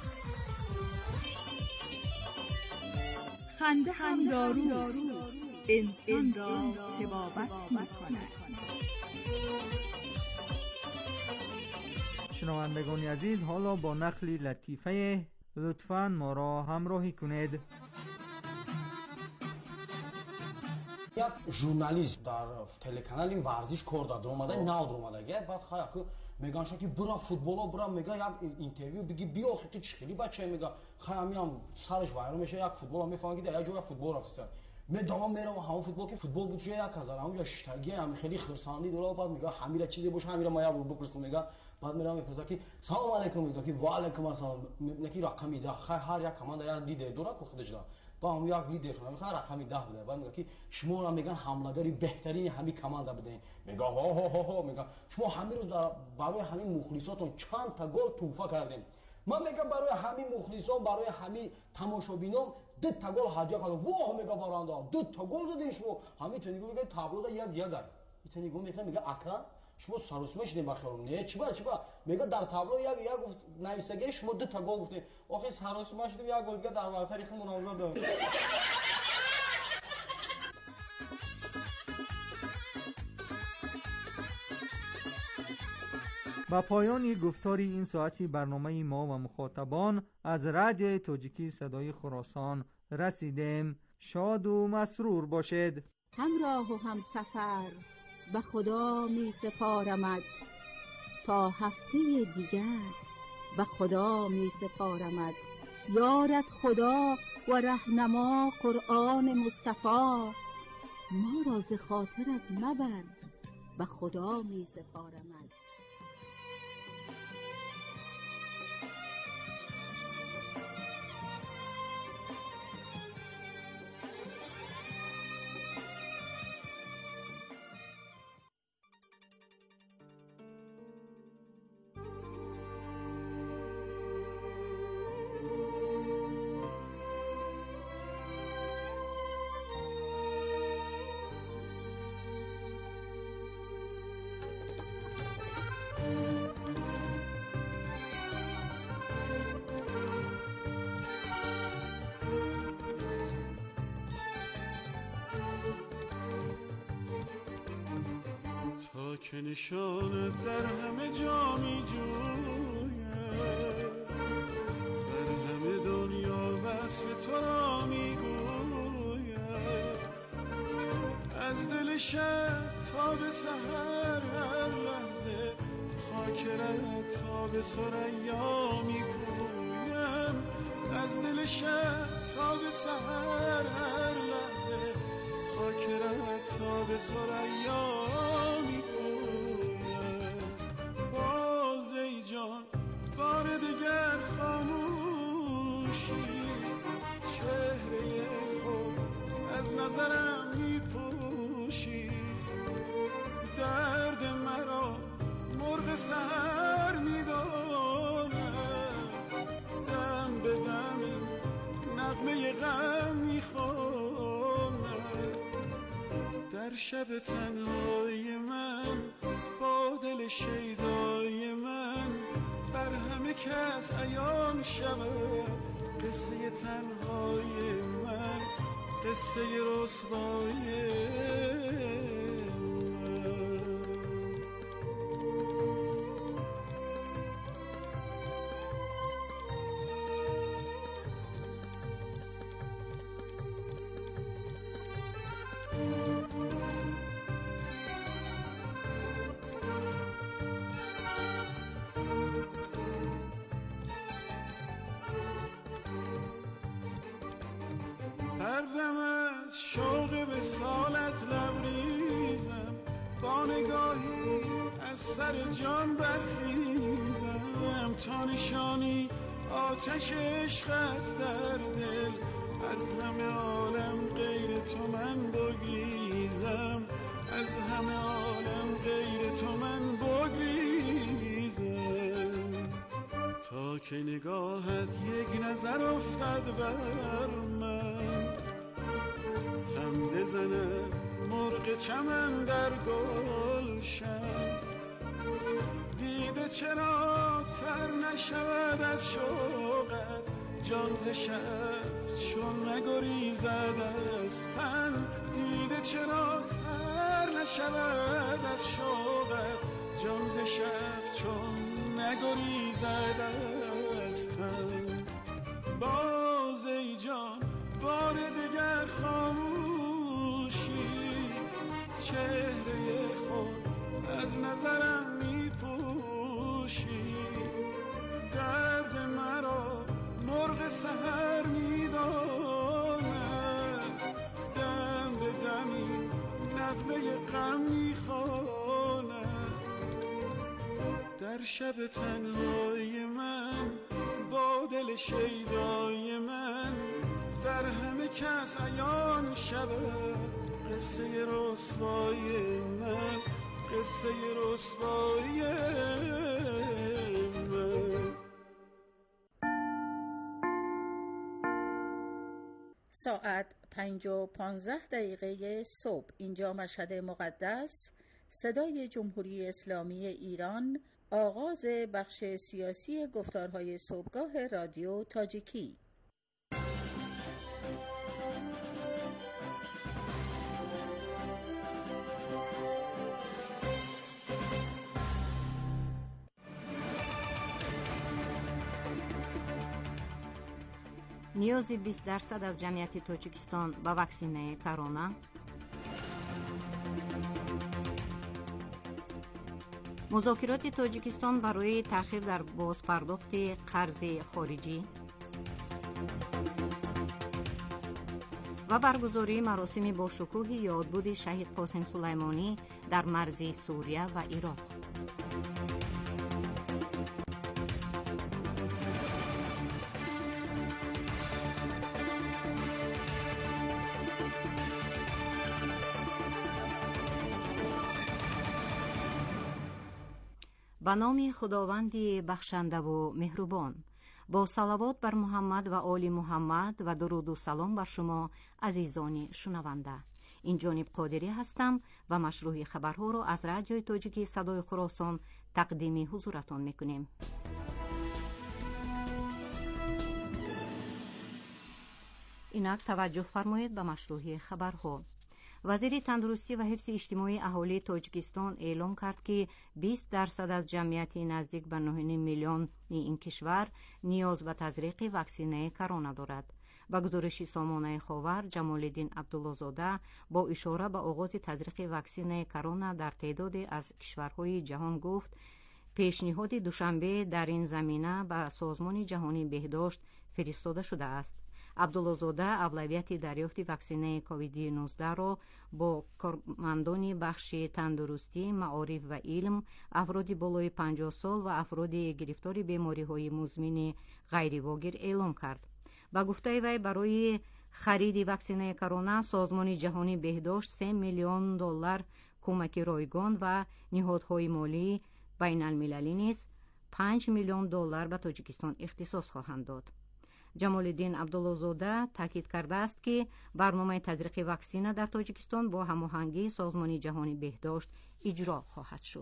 خنده هم داروست، انسان را طبابت می‌کند. شنوندگان عزیز، حالا با نقلی لطیفه لطفاً ما را همراهی کنید. як журналист дар телеканали варзиш кор дад омада нав омадаги баъд хая ку мегаша ки бура футболо бура мега як интервью биги биё хити чхили бача мега хая миам сараш вайро меша як футбола мефаҳмам ки як ҷоя футбол рафта ме давам мерам ҳамон футбол ки футбол буд ҷоя як ҳазар ҳамон ҷоя штаги ҳам хели хирсанди дора баъд мега ҳамира чизе бош ҳамира ма як бупурсам мега баъд мерам мепурса ки салом алейкум мега ки ва алейкум ассалом мега ки рақами да хай ҳар як команда як лидер дора ку худаш да با هم یک لیدر شدم میخوام رقمی 10 بده بعد میگه که شما را میگن حمله‌گری بهترین همین کماندا بدین میگه ها ها ها ها میگه شما همین رو برای همین مخلصاتون چند تا گل توفا کردیم من میگم برای همین مخلصان برای همین تماشابینان 2 تا گل هدیه کردم واه میگه برنده 2 تا گل زدین شما همین تنیگو میگه تابلو دا یک یک تنیگو میگه اکرم شما سروسما شدین بخیرم نه چی با میگه در تابلو یک گفت نایستگی شما 2 تا گل گفتین آخه سروسما شدیم یک گل دیگه در تاریخ مناظره داد. با پایان گفتاری این ساعتی برنامه ما و مخاطبان از رادیو تاجیکی صدای خراسان رسیدیم. شاد و مسرور باشید. همراه و هم سفر به خدا می سپارمد، تا هفته دیگر به خدا می سپارمد. یارت خدا و رهنما قرآن مصطفی، ما را ز خاطرت مبر به خدا می سپارمد. که نشانت در همه جا می جوید، در همه دنیا وصف تو را می گوید. از دل شب تا به سحر هر لحظه خاکرت تا به ثریا می گویم. از دل شب تا به سحر هر لحظه خاکرت تا به ثریا می گویم. بار دیگر خاموشی چهره خود از نظرم میپوشی. درد مرا مرغ سحر میدانم، دم به دم نغمه غم میخوانم. در شب تنهای من با دل شیدای من بر همه کس عیان شود قصه تنهای من، قصه رسوایی هر دم از شوق به سالت لبریزم، با نگاهی از سر جان برخیزم، تا نشانی آتش عشقت در دل، از همه عالم غیر تو من بگریزم، از همه عالم غیر تو من بگریزم. تا که نگاهت یک نظر افتد بر من، خنده زنه مرغ چمن در گلشن، دیده چرا تر نشود از شوقت، جان ز شف چون نگریزد از تن، دیده چرا تر نشود از شوقت، جان ز شف چون نگریزد از تن. باز ای جان بار دگر خاموشی، چهره خود از نظرم میپوشی، درد مرا مرغ سحر میداند، دم به دمی نغمه غم میخواند، در شب تنهای من با دل شیدای من، در همه کس عیان شود قصه رسوای من، قصه رسوای من. ساعت 5:15 صبح، اینجا مشهد مقدس، صدای جمهوری اسلامی ایران، آغاز بخش سیاسی گفتارهای صبحگاه رادیو تاجیکی. نیازی 20% از جمعیت تاجیکستان به واکسینه کرونا. مذاکرات تاجیکستان برای تأخیر در بازپرداخت قرض خارجی و برگزاری مراسم با شکوه یادبود شهید قاسم سلیمانی در مرز سوریه و عراق. به نام خداوند بخشنده و مهربان. با صلوات بر محمد و آل محمد و درود و سلام بر شما عزیزان شنونده. این جانب قادری هستم و مشروع خبرها را از رادیوی تاجیکی صدای خراسان تقدیم حضورتان میکنیم. اینک توجه فرمایید به مشروع خبرها. وزیر تندرستی و حفظ اجتماعی اهالی تاجیکستان اعلام کرد که 20% از جمعیت نزدیک به 9.5 میلیون این کشور نیاز به تزریق واکسینه کرونا دارد. با گزارش سامانه خاور، جمال الدین عبدالله‌زاده با اشاره به آغاز تزریق واکسینه کرونا در تعداد از کشورهای جهان گفت پیشنهاد دوشنبه در این زمینه به سازمان جهانی بهداشت فرستاده شده است. عبدالله‌زاده اولویت دریافت واکسینه کووید 19 را با کارمندان بخش تندرستی، معارف و علم، افراد بالای 50 سال و افراد گرفتار بیماری‌های مزمن غیرواگیر اعلام کرد. با گفته وی برای خرید واکسینه کرونا سازمان جهانی بهداشت 3 میلیون دلار کمک رایگان و نهادهای مالی بین المللی نیز 5 میلیون دلار به تاجیکستان اختصاص خواهند داد. جمال الدین عبدالله‌زاده تاکید کرده است که برنامه تزریق واکسینه در تاجیکستان با هماهنگی سازمان جهانی بهداشت اجرا خواهد شد.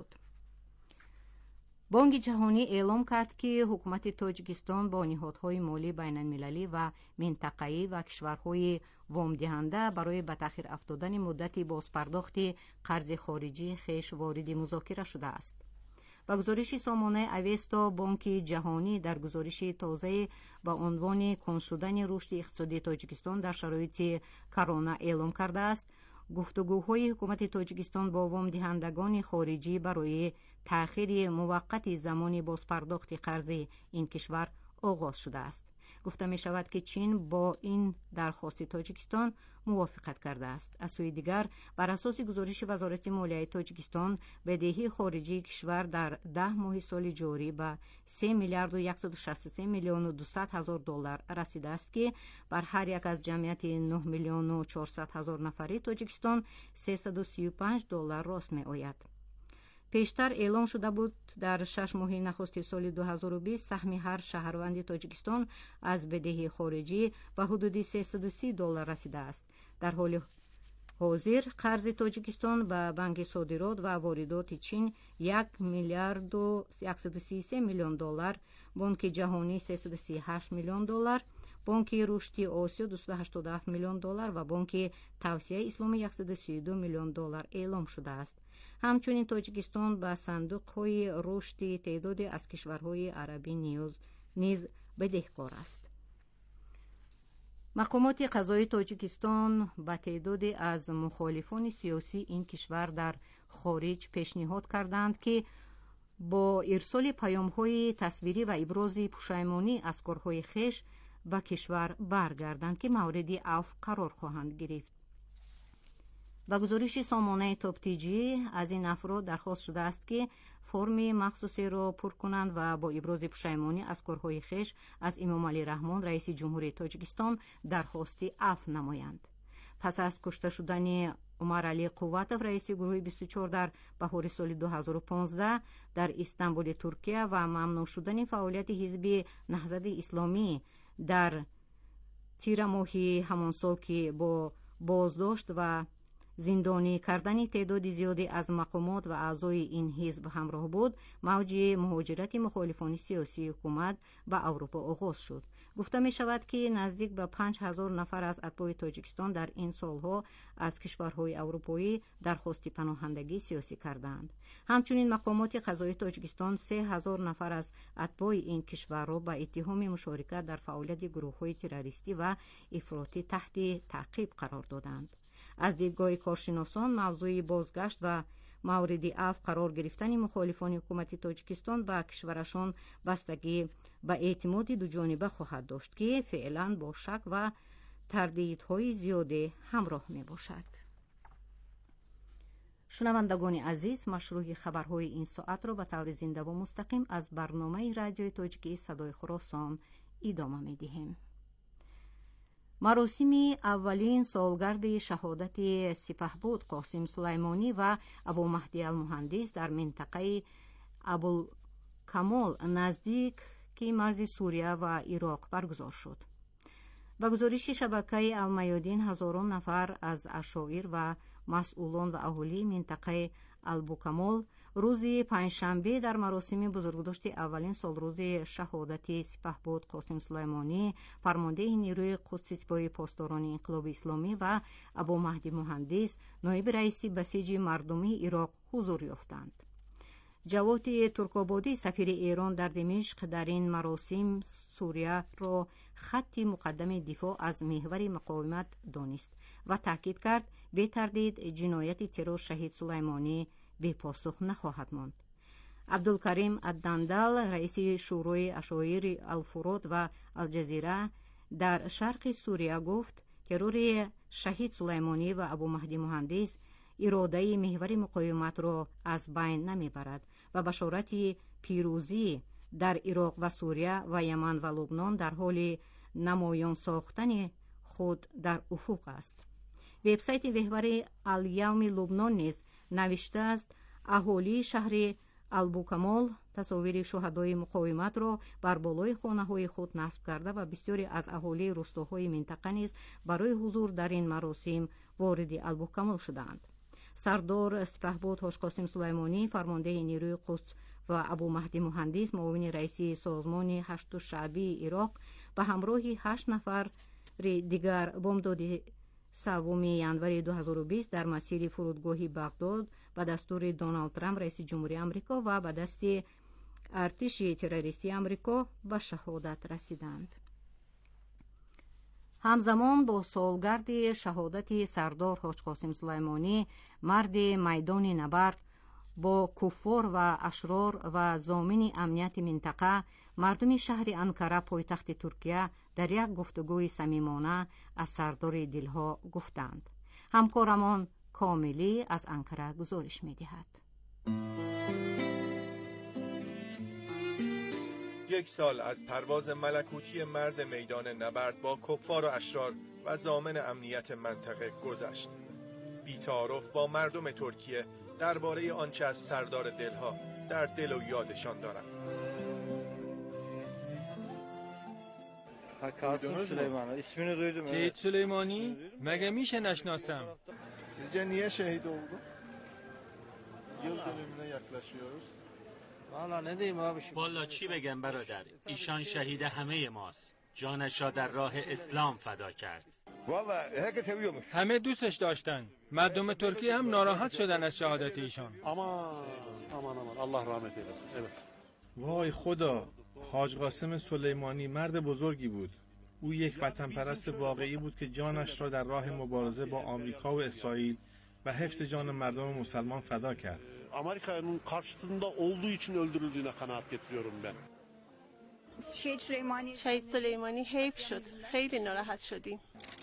بانک جهانی اعلام کرد که حکومت تاجیکستان با نهادهای مالی بین المللی و منطقه‌ای و کشورهای وام دهنده برای به تأخیر افتادن مدت بازپرداخت قرض خارجی خویش وارد مذاکره شده است. با گزارش سامانه اوستا، بانک جهانی در گزارش تازه با عنوان کند شدن رشد اقتصادی تاجیکستان در شرایط کرونا اعلام کرده است گفتگوهای حکومت تاجیکستان با وام دهندگان خارجی برای تأخیر موقت زمان بازپرداخت قرض این کشور آغاز شده است. گفته می شود که چین با این درخواست تاجیکستان موافقت کرده است. از سوی دیگر بر اساس گزارش وزارت مالیه تاجیکستان بدهی خارجی کشور در 10 ماه سال جاری به 3 میلیارد و 163 میلیون و 200 هزار دلار رسیده است که بر هر یک از جمعیت 9 میلیون و 400 هزار نفری تاجیکستان 335 دلار راست می آید. پیشتر اعلام شده بود در 6 ماه نخست سال 2020 سهم هر شهروند تاجیکستان از بدهی خارجی به حدود 330 دلار رسیده است. در حال حاضر قرض تاجیکستان به بانک صادرات و واردات چین 1 میلیارد و 133 میلیون دلار، بانک جهانی 338 میلیون دلار، بانک رشد آسیا 287 میلیون دلار و بانک توسعه اسلامی 132 میلیون دلار اعلام شده است. همچنین تاجیکستان به صندوق‌های رشد تعدادی از کشورهای عربی نیز بدهکار است. مقامات قضایی تاجیکستان به تعدادی از مخالفان سیاسی این کشور در خارج پیشنهاد کردند که با ارسال پیام‌های تصویری و ابراز پشیمانی از کارهای خویش به کشور برگردند که مورد عفو قرار خواهند گرفت. با گزارش سامانه تاپ-TG از این افراد درخواست شده است که فرم مخصوصی را پر کنند و با ابراز پشیمانی از کارهای خویش از امام علی رحمان رئیس جمهوری تاجیکستان درخواست عفو نمایند. پس از کشته شدن عمر علی قوتوف رئیس گروه 24 در بهار سال 2015 در استانبول ترکیه و ممنوع شدن فعالیت حزب نهضت اسلامی در تیر ماه همان سال که با بازداشت و زندانی کردن تعداد زیادی از مقامات و اعضای این حزب همراه بود، موج مهاجرت مخالفان سیاسی حکومت به اروپا آغاز شد. گفته می شود که نزدیک به 5000 نفر از اتباع تاجیکستان در این سالها از کشورهای اروپایی درخواست پناهندگی سیاسی کردند. همچنین مقامات قضایی تاجیکستان 3000 نفر از اتباع این کشور را به اتهام مشارکت در فعالیت گروه‌های تروریستی و افراطی تحت تعقیب قرار دادند. از دیدگاه کارشناسان موضوع بازگشت و مورد عفو قرار گرفتن مخالفان حکومت تاجیکستان به کشورشان بستگی به اعتماد دو جانبه خواهد داشت که فعلا با شک و تردیدهای زیاده همراه می باشد. شنوندگان عزیز، مشروع خبرهای این ساعت را به طور زنده و مستقیم از برنامه رادیوی تاجیکی صدای خراسان ادامه می دهیم. مراسم اولین سالگرد شهادت سپهبد قاسم سلیمانی و ابو مهدی المهندس در منطقه ابوالکمال نزدیک مرز سوریه و عراق برگزار شد. با گزارش شبکه المیادین هزاران نفر از اشایر و مسئولان و اهالی منطقه ابوالکمال روز پنجشنبه در مراسم بزرگداشت اولین سالروز شهادت سپهبد قاسم سلیمانی فرمانده نیروی قدس سپاه پاسداران انقلاب اسلامی و ابو مهدی مهندس نایب رئیس بسیج مردمی عراق حضور یافتند. جواد ترک‌آبادی سفیر ایران در دمشق در این مراسم سوریه را خط مقدم دفاع از محور مقاومت دانست و تاکید کرد به تردید جنایت ترور شهید سلیمانی به پاسخ نخواهد ماند. عبدالکریم الدندل رئیس شورای اشایر الفرات و الجزیره در شرق سوریه گفت ترور شهید سلیمانی و ابو مهدی مهندس اراده محور مقاومت را از بین نمیبرد و بشارت پیروزی در عراق و سوریه و یمن و لبنان در حال نمایان ساختن خود در افق است. وبسایت محور الیوم لبنان نیز نوشته است اهالی شهر ابوالکمال تصاویر شهدای مقاومت را بر بالای خانه‌های خود نصب کرده و بسیاری از اهالی روستاهای منطقه نیز برای حضور در این مراسم وارد ابوالکمال شدند. سردار سپهبد حاج قاسم سلیمانی فرمانده نیروی قدس و ابو مهدی مهندس معاون رئیس سازمان هشت شعبی عراق به همراه 8 نفر دیگر بامداد 3 ینوری 2020 در مسیر فرودگاه بغداد به دستور دونالد ترامپ رئیس جمهوری آمریکا و به دست ارتش تروریستی آمریکا به شهادت رسیدند. همزمان با سالگرد شهادت سردار حاج قاسم سلیمانی مرد میدان نبرد با کفار و اشرار و ضامن امنیت منطقه مردم شهر انکره پایتخت ترکیه در یک گفتگوی صمیمانه از سردار دلها گفتند. همکارمان کاملی از انکره گزارش می‌دهد. یک سال از پرواز ملکوتی مرد میدان نبرد با کفار و اشرار و ضامن امنیت منطقه گذشت. بی‌تعارف با مردم ترکیه درباره آنچه از سردار دلها در دل و یادشان دارند. شهید سلیمانی مگه میشه نشناسم؟ Sizce niye şehit oldu? Yıl dönümüne yaklaşıyoruz. والا چی بگم برادر، ایشان شهید همه ماست. جانش را در راه اسلام فدا کرد. همه دوستش داشتن. مردم ترکیه هم ناراحت شدن از شهادت ایشان. aman Allah rahmet eylesin. Evet. وای خدا، حاج قاسم سلیمانی مرد بزرگی بود. او یک وطن پرست واقعی بود که جانش را در راه مبارزه با آمریکا و اسرائیل و حفظ جان مردم مسلمان فدا کرد. Amerika'nın karşısında olduğu için öldürüldüğüne kanaat getiriyorum ben. شهید سلیمانی حیف شد. خیلی ناراحت شدیم.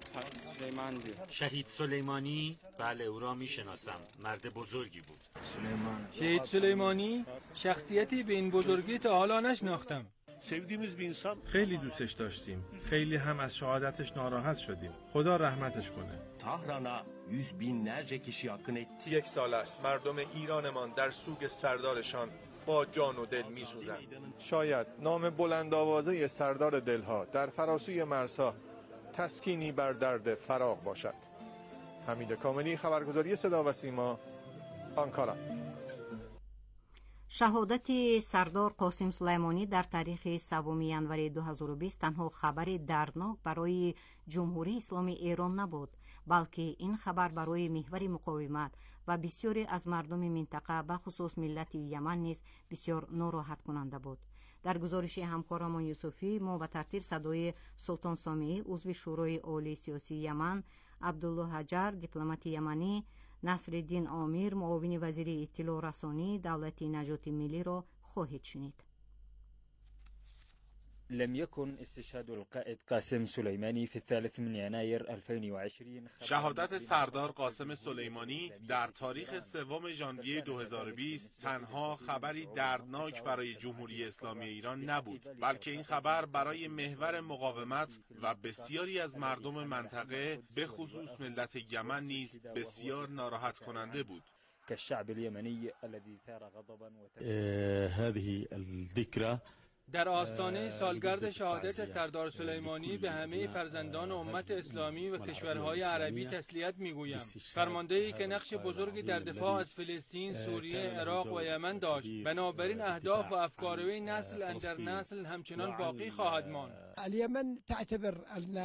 شهید سلیمانی؟ بله او را میشناسم. مرد بزرگی بود. شهید سلیمانی شخصیتی به این بزرگی تا حالا نشناختم. Sevdiğimiz bir insan. خیلی دوستش داشتیم. خیلی هم از شهادتش ناراحت شدیم. خدا رحمتش کنه. تهران'a yüz binlerce kişi akın etti. یک سال است مردم ایرانمان در سوگ سردارشان با جان و دل می‌سوزند. شاید نام بلند آوازه سردار دلها در فراسوی مرزها تسکینی بر درد فراق باشد. حمید کاملی، خبرگزاری صدا و سیما، آنکارا. شهادت سردار قاسم سلیمانی در تاریخ 3 ینوری 2020 تنها خبر دردناک برای جمهوری اسلامی ایران نبود، بلکه این خبر برای محور مقاومت و بسیاری از مردم منطقه به خصوص ملت یمن نیز بسیار ناراحت کننده بود. در گزارش همکارمان یوسفی ما به ترتیب صدای سلطان سامی، عضو شورای عالی سیاسی یمن، عبدالله حجر، دیپلمات یمنی، نصرالدین آمیر، معاون وزیر اطلاع رسانی دولت نجات ملی را خواهید شنید. لم يكن استشهاد القائد قاسم سليماني في 3 من يناير 2020. شهادت سردار قاسم سلیمانی در تاریخ 3 ژانویه 2020 تنها خبری دردناک برای جمهوری اسلامی ایران نبود، بلکه این خبر برای محور مقاومت و بسیاری از مردم منطقه به خصوص ملت یمن نیز بسیار ناراحت کننده بود. كالشعب اليمني الذي ثار غضبا هذه الذكرى در آستانه سالگرد شهادت سردار سلیمانی به همه فرزندان امت اسلامی و کشورهای عربی تسلیت میگویم. فرمانده‌ای که نقش بزرگی در دفاع از فلسطین، سوریه، عراق و یمن داشت. بنابراین اهداف و افکار نسل اندر نسل همچنان باقی خواهد ماند. اليمن تعتبر ان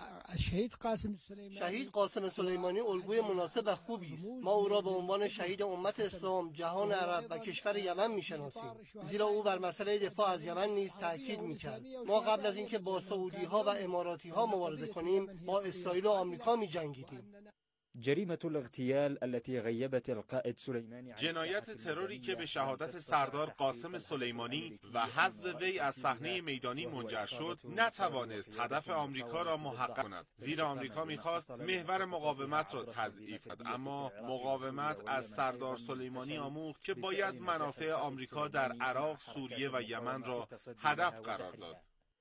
شهید قاسم سلیمانی الگوی مناسب و خوبی است. ما او را به عنوان شهید امت اسلام، جهان عرب و کشور یمن میشناسیم، زیرا او بر مسئله دفاع از یمن نیز تاکید میکرد. ما قبل از اینکه با سعودی ها و اماراتی ها مبارزه کنیم با اسرائیل و آمریکا می‌جنگیدیم. جریمة الاغتيال التي غيبت القائد سليماني. جنایت تروری که به شهادت سردار قاسم سلیمانی و حذف وی از صحنه میدانی منجر شد نتوانست هدف آمریکا را محقق کند، زیرا آمریکا می‌خواست محور مقاومت را تضعیف کند، اما مقاومت از سردار سلیمانی آموخت که باید منافع آمریکا در عراق، سوریه و یمن را هدف قرار داد.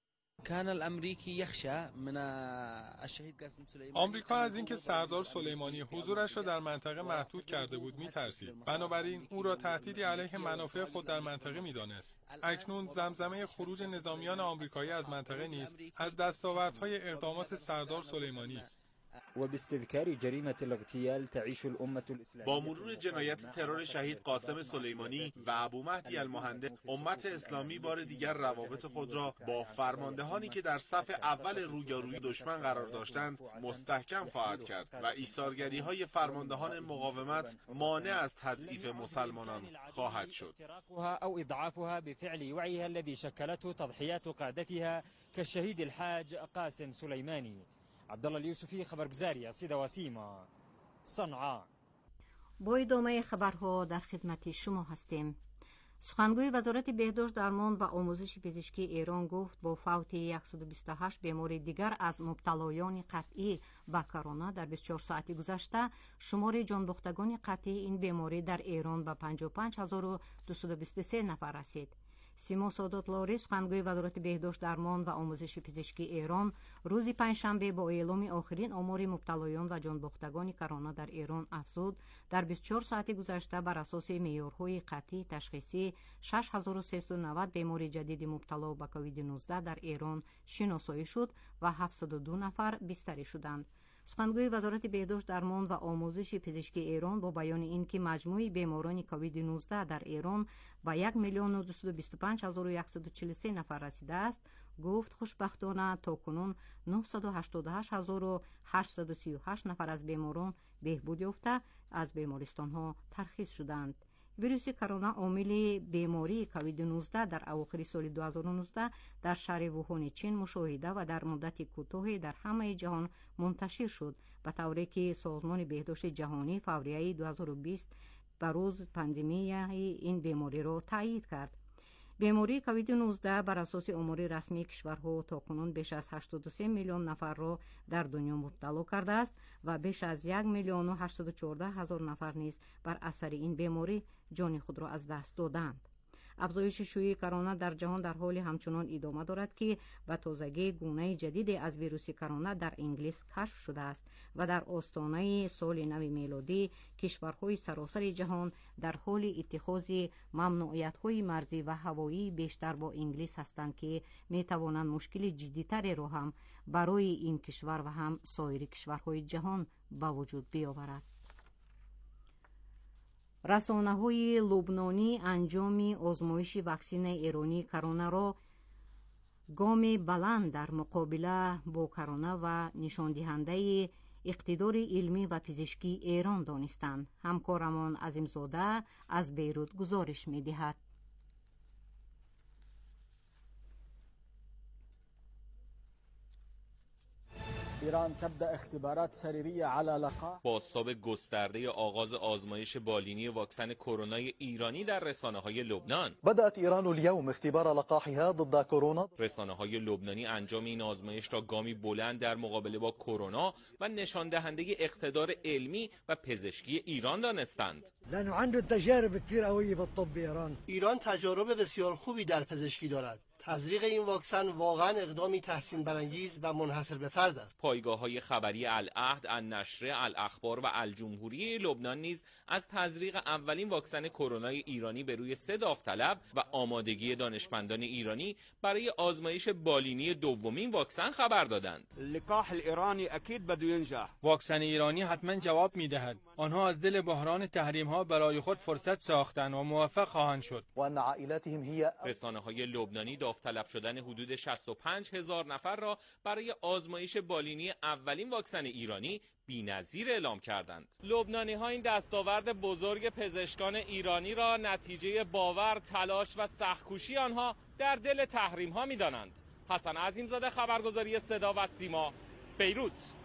آمریکا از اینکه سردار سلیمانی حضورش را در منطقه محدود کرده بود می‌ترسید، بنابراین او را تهدیدی علیه منافع خود در منطقه می‌دانست. اکنون زمزمه خروج نظامیان آمریکایی از منطقه نیز از دستاوردهای اقدامات سردار سلیمانی است. وباستذكار جريمة الاغتيال تعيش الأمة الإسلامية. با مرور جنایت ترور شهید قاسم سلیمانی و ابو مهدی المهندس، امت اسلامی بار دیگر روابط خود را با فرماندهانی که در صف اول رویارویی دشمن قرار داشتند مستحکم خواهد کرد و ایثارگری‌های فرماندهان مقاومت مانع از تضعیف مسلمانان خواهد شد. أو إضعافها بفعل وعيها الذي شكلته تضحيات قادتها كالشهيد الحاج قاسم سليماني. عبدالله اليوسفی، خبرگزاری صدا و سیما، صنعاء. با ادامه خبرها در خدمت شما هستیم. سخنگوی وزارت بهداشت درمان و آموزش پزشکی ایران گفت با فوت 128 بیمار دیگر از مبتلایان قطعی به کرونا در 24 ساعت گذشته شمار جانباختگان قطعی این بیماری در ایران به 55223 نفر رسید. سیما سادات لاری سخنگوی وزارت بهداشت درمان و آموزش پزشکی ایران روز پنجشنبه با اعلام آخرین آمار مبتلایان و جانباختگان کرونا در ایران افزود در 24 ساعت گذشته بر اساس معیارهای قطعی تشخیصی 6390 بیمار جدید مبتلا به کووید 19 در ایران شناسایی شد و 702 نفر بستری شدند. سخنگوی وزارت بهداشت درمان و آموزش پزشکی ایران با بیان اینکه مجموع بیماران کووید 19 در ایران به 1,225,143 نفر رسیده است، گفت خوشبختانه تاکنون 988,838 نفر از بیماران بهبود یافته از بیمارستان‌ها ترخیص شدند. ویروس کرونا عامل بیماری کووید 19 در اواخر سال 2019 در شهر ووهان چین مشاهده و در مدت کوتاهی در همه جهان منتشر شد، به طوری که سازمان بهداشت جهانی فوریه 2020 به روز پاندمی این بیماری را تایید کرد. بیماری کووید 19 بر اساس آمار رسمی کشورها تاکنون بیش از 83 میلیون نفر را در دنیا مبتلا کرده است و بیش از 1,814,000 نفر نیز بر اثر این بیماری جان خود را از دست دادند. افزایش شیوع کرونا در جهان در حال همچنان ادامه دارد که به تازگی گونه جدید از ویروس کرونا در انگلیس کشف شده است و در آستانه سال نو میلادی کشورهای سراسر جهان در حال اتخاذ ممنوعیت‌های مرزی و هوایی بیشتر با انگلیس هستند که می‌توانند مشکل جدی‌تری را هم برای این کشور و هم سایر کشورهای جهان به وجود بیاورد. رسانه‌های لبنانی انجام آزمایش واکسن ایرانی کرونا را گام بلند در مقابله با کرونا و نشان دهنده اقتدار علمی و پزشکی ایران دانستند. همکارمان عظیمزاده از بیروت گزارش می‌دهد. ایران تبدأ اختبارات سریریه علی لقاح. بازتاب گسترده آغاز آزمایش بالینی واکسن کرونا ایرانی در رسانه‌های لبنان. بدأت ایران اليوم اختبار لقاحها ضد کرونا. رسانه‌های لبنانی انجام این آزمایش را گامی بلند در مقابله با کرونا و نشان دهنده اقتدار علمی و پزشکی ایران دانستند. لانه عنده تجارب كثير قويه بالطب ایران. ایران تجارب بسیار خوبی در پزشکی دارد. تزریق این واکسن واقعا اقدامی تحسین برانگیز و منحصر به فرد است. پایگاه‌های خبری العهد، النشره، الاخبار و الجمهوری لبنان نیز از تزریق اولین واکسن کرونا ایرانی به روی 3 داوطلب و آمادگی دانشمندان ایرانی برای آزمایش بالینی دومین واکسن خبر دادند. اللقاح الایرانی اكيد بده ينجح. واکسن ایرانی حتما جواب می‌دهد. آنها از دل بحران تحریم‌ها برای خود فرصت ساختند و موفق خواهند شد. وان عائلاتهم هي. رسانه‌های لبنانی داوطلب شدن حدود 65,000 نفر را برای آزمایش بالینی اولین واکسن ایرانی بی‌نظیر اعلام کردند. لبنانی‌ها این دستاورد بزرگ پزشکان ایرانی را نتیجه باور، تلاش و سخت‌کوشی آنها در دل تحریم‌ها می‌دانند. حسن عظیمزاده، خبرگزاری صدا و سیما، بیروت.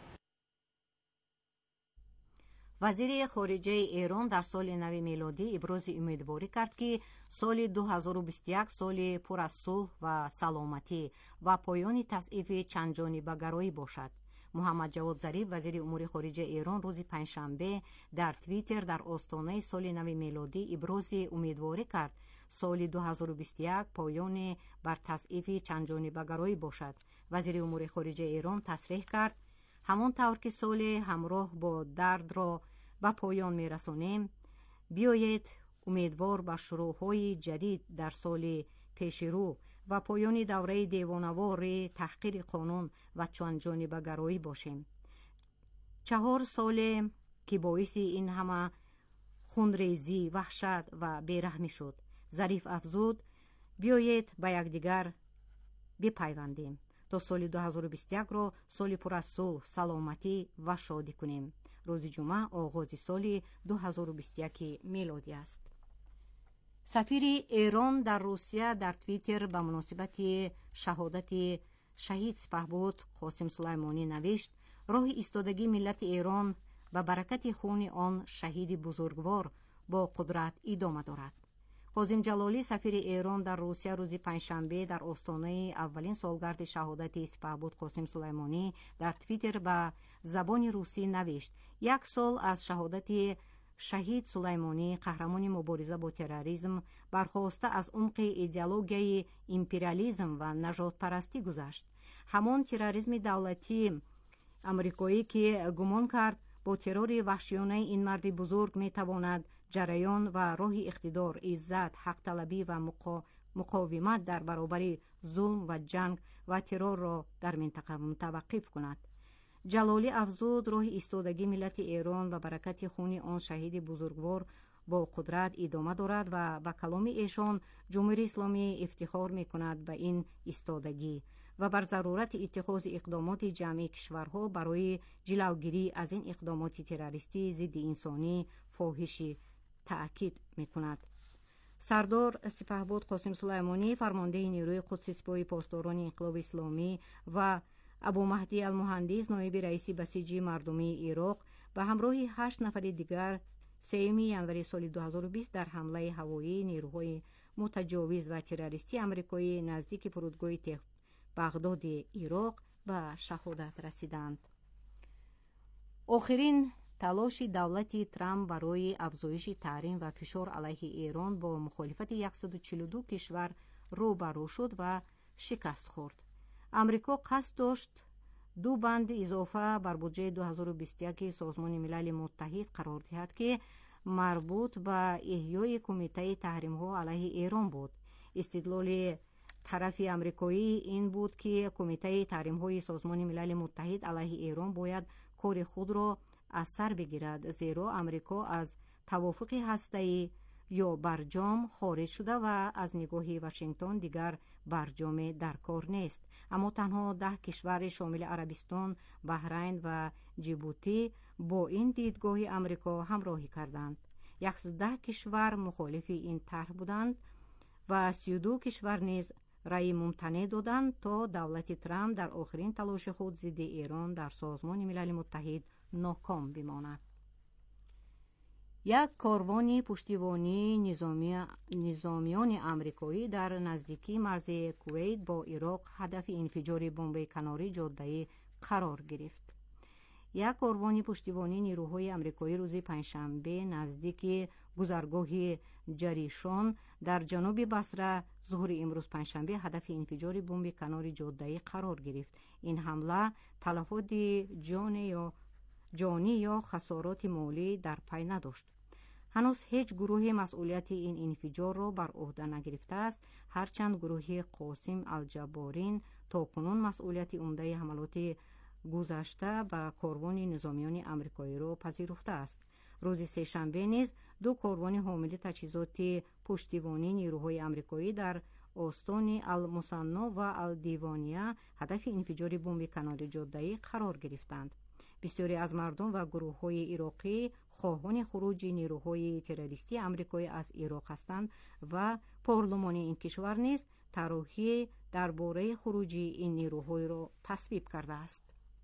وزیر خارجه ایران در سال نو میلادی ابراز امیدواری کرد که سال 2021 سال پر از صلح و سلامتی و پایان تضعیف چند جانبه‌گرایی باشد. محمد جواد ظریف وزیر امور خارجه ایران روز پنجشنبه در توییتر در آستانه سال نو میلادی ابراز امیدواری کرد سال 2021 پایان بر تضعیف چند جانبه‌گرایی باشد. وزیر امور خارجه ایران تصریح کرد همان طور که سال همراه با درد را به پایان می رسانیم، بیایید امیدوار به شروع‌های جدید در سال پیش رو و پایان دوره دیوانوار تحقیر قانون و چند جانبه‌گرایی باشیم. 4 سال که باعث این همه خونریزی، وحشت و بیرحمی شد. ظریف افزود بیایید به یکدیگر بپیوندیم تا سال 2021 را سال پر از صلح، سلامتی و شادی کنیم. روز جمعه آغاز سال 2021 میلادی است. سفیر ایران در روسیه در توییتر به مناسبت شهادت شهید سپهبد قاسم سلیمانی نوشت راه ایستادگی ملت ایران و برکت خون آن شهید بزرگوار با قدرت ادامه دارد. قاسم جلالی سفیر ایران در روسیه روز پنجشنبه در آستانه اولین سالگرد شهادت سپهبد قاسم سلیمانی در توییتر به زبان روسی نوشت: 1 سال از شهادت شهید سلیمانی، قهرمان مبارزه با تروریسم، برخواسته از عمق ایدئولوژی امپریالیسم و نژاد پرستی گذشت. همان تروریسم دولتی امریکایی که گمان کرد با ترور وحشیانه این مرد بزرگ میتواند جریان و راه اقتدار، عزت، حق طلبی و مقاومت در برابر ظلم و جنگ و ترور را در منطقه متوقف کند. جلالی افزود راه ایستادگی ملت ایران و برکت خون آن شهید بزرگوار با قدرت ادامه دارد و با کلام ایشان جمهوری اسلامی افتخار میکند به این ایستادگی و بر ضرورت اتخاذ اقدامات جمعی کشورها برای جلوگیری از این اقدامات تروریستی ضد انسانی فاحشی تأکید میکند. سردار سپهبد قاسم سلیمانی، فرمانده نیروی قدس سپاه پاسداران انقلاب اسلامی، و ابو مهدی المهندس، نایب رئیس بسیج مردمی عراق، به همراه 8 نفر دیگر 3 ژانویه سال 2020 در حمله هوایی نیروهای متجاوز و تروریستی آمریکایی نزدیک فرودگاه بغداد عراق به شهادت رسیدند. آخرین تلاش دولت ترامپ برای افزایش تحریم و فشار علیه ایران با مخالفت 142 کشور روبرو شد و شکست خورد. امریکا قصد داشت 2 بند اضافه بر بودجه 2021 سازمان ملل متحد قرار دهد که مربوط به احیای کمیته تحریم‌ها علیه ایران بود. استدلال طرف امریکایی این بود که کمیته تحریم‌های سازمان ملل متحد علیه ایران باید کار خود را از سر بگیرد، زیرا امریکا از توافق هسته‌ای یا برجام خارج شده و از نگاه واشنگتن دیگر برجام در کار نیست. اما تنها 10 کشور شامل عربستان، بحرین و جیبوتی با این دیدگاه امریکا همراهی کردند. 110 کشور مخالف این طرح بودند و 32 کشور نیز رأی ممتنع دادند تا دولت ترامپ در آخرین تلاش خود ضد ایران در سازمان ملل متحد ناکام بماند. یک کاروان پشتیبانی نظامیان آمریکایی در نزدیکی مرز کویت با عراق هدف انفجار بمب کناری جاده قرار گرفت. یک کاروان پشتیبانی نیروهای آمریکایی روز پنجشنبه نزدیک گذرگاه جریشان در جنوب بصره ظهر امروز پنجشنبه هدف انفجار بمب کناری جاده قرار گرفت. این حمله تلفات جانی یا خسارات مالی در پی نداشت. هنوز هیچ گروه مسئولیت این انفجار را بر عهده نگرفته است، هرچند گروه قاسم الجبارین تاکنون مسئولیت عمده حملات گذشته به کاروان نظامیان آمریکایی را پذیرفته است. روز سه‌شنبه نیز 2 کاروان حامل تجهیزات پشتیبانی نیروهای آمریکایی در استان المثنا و الدیوانیه هدف انفجار بمب کناری جاده قرار گرفتند. بسیاری از مردم و گروه‌های عراقی خواهان خروج نیروهای تروریستی آمریکایی از عراق هستند و پارلمان این کشور نیز طرحی درباره خروج این نیروهای را تصویب کرده است.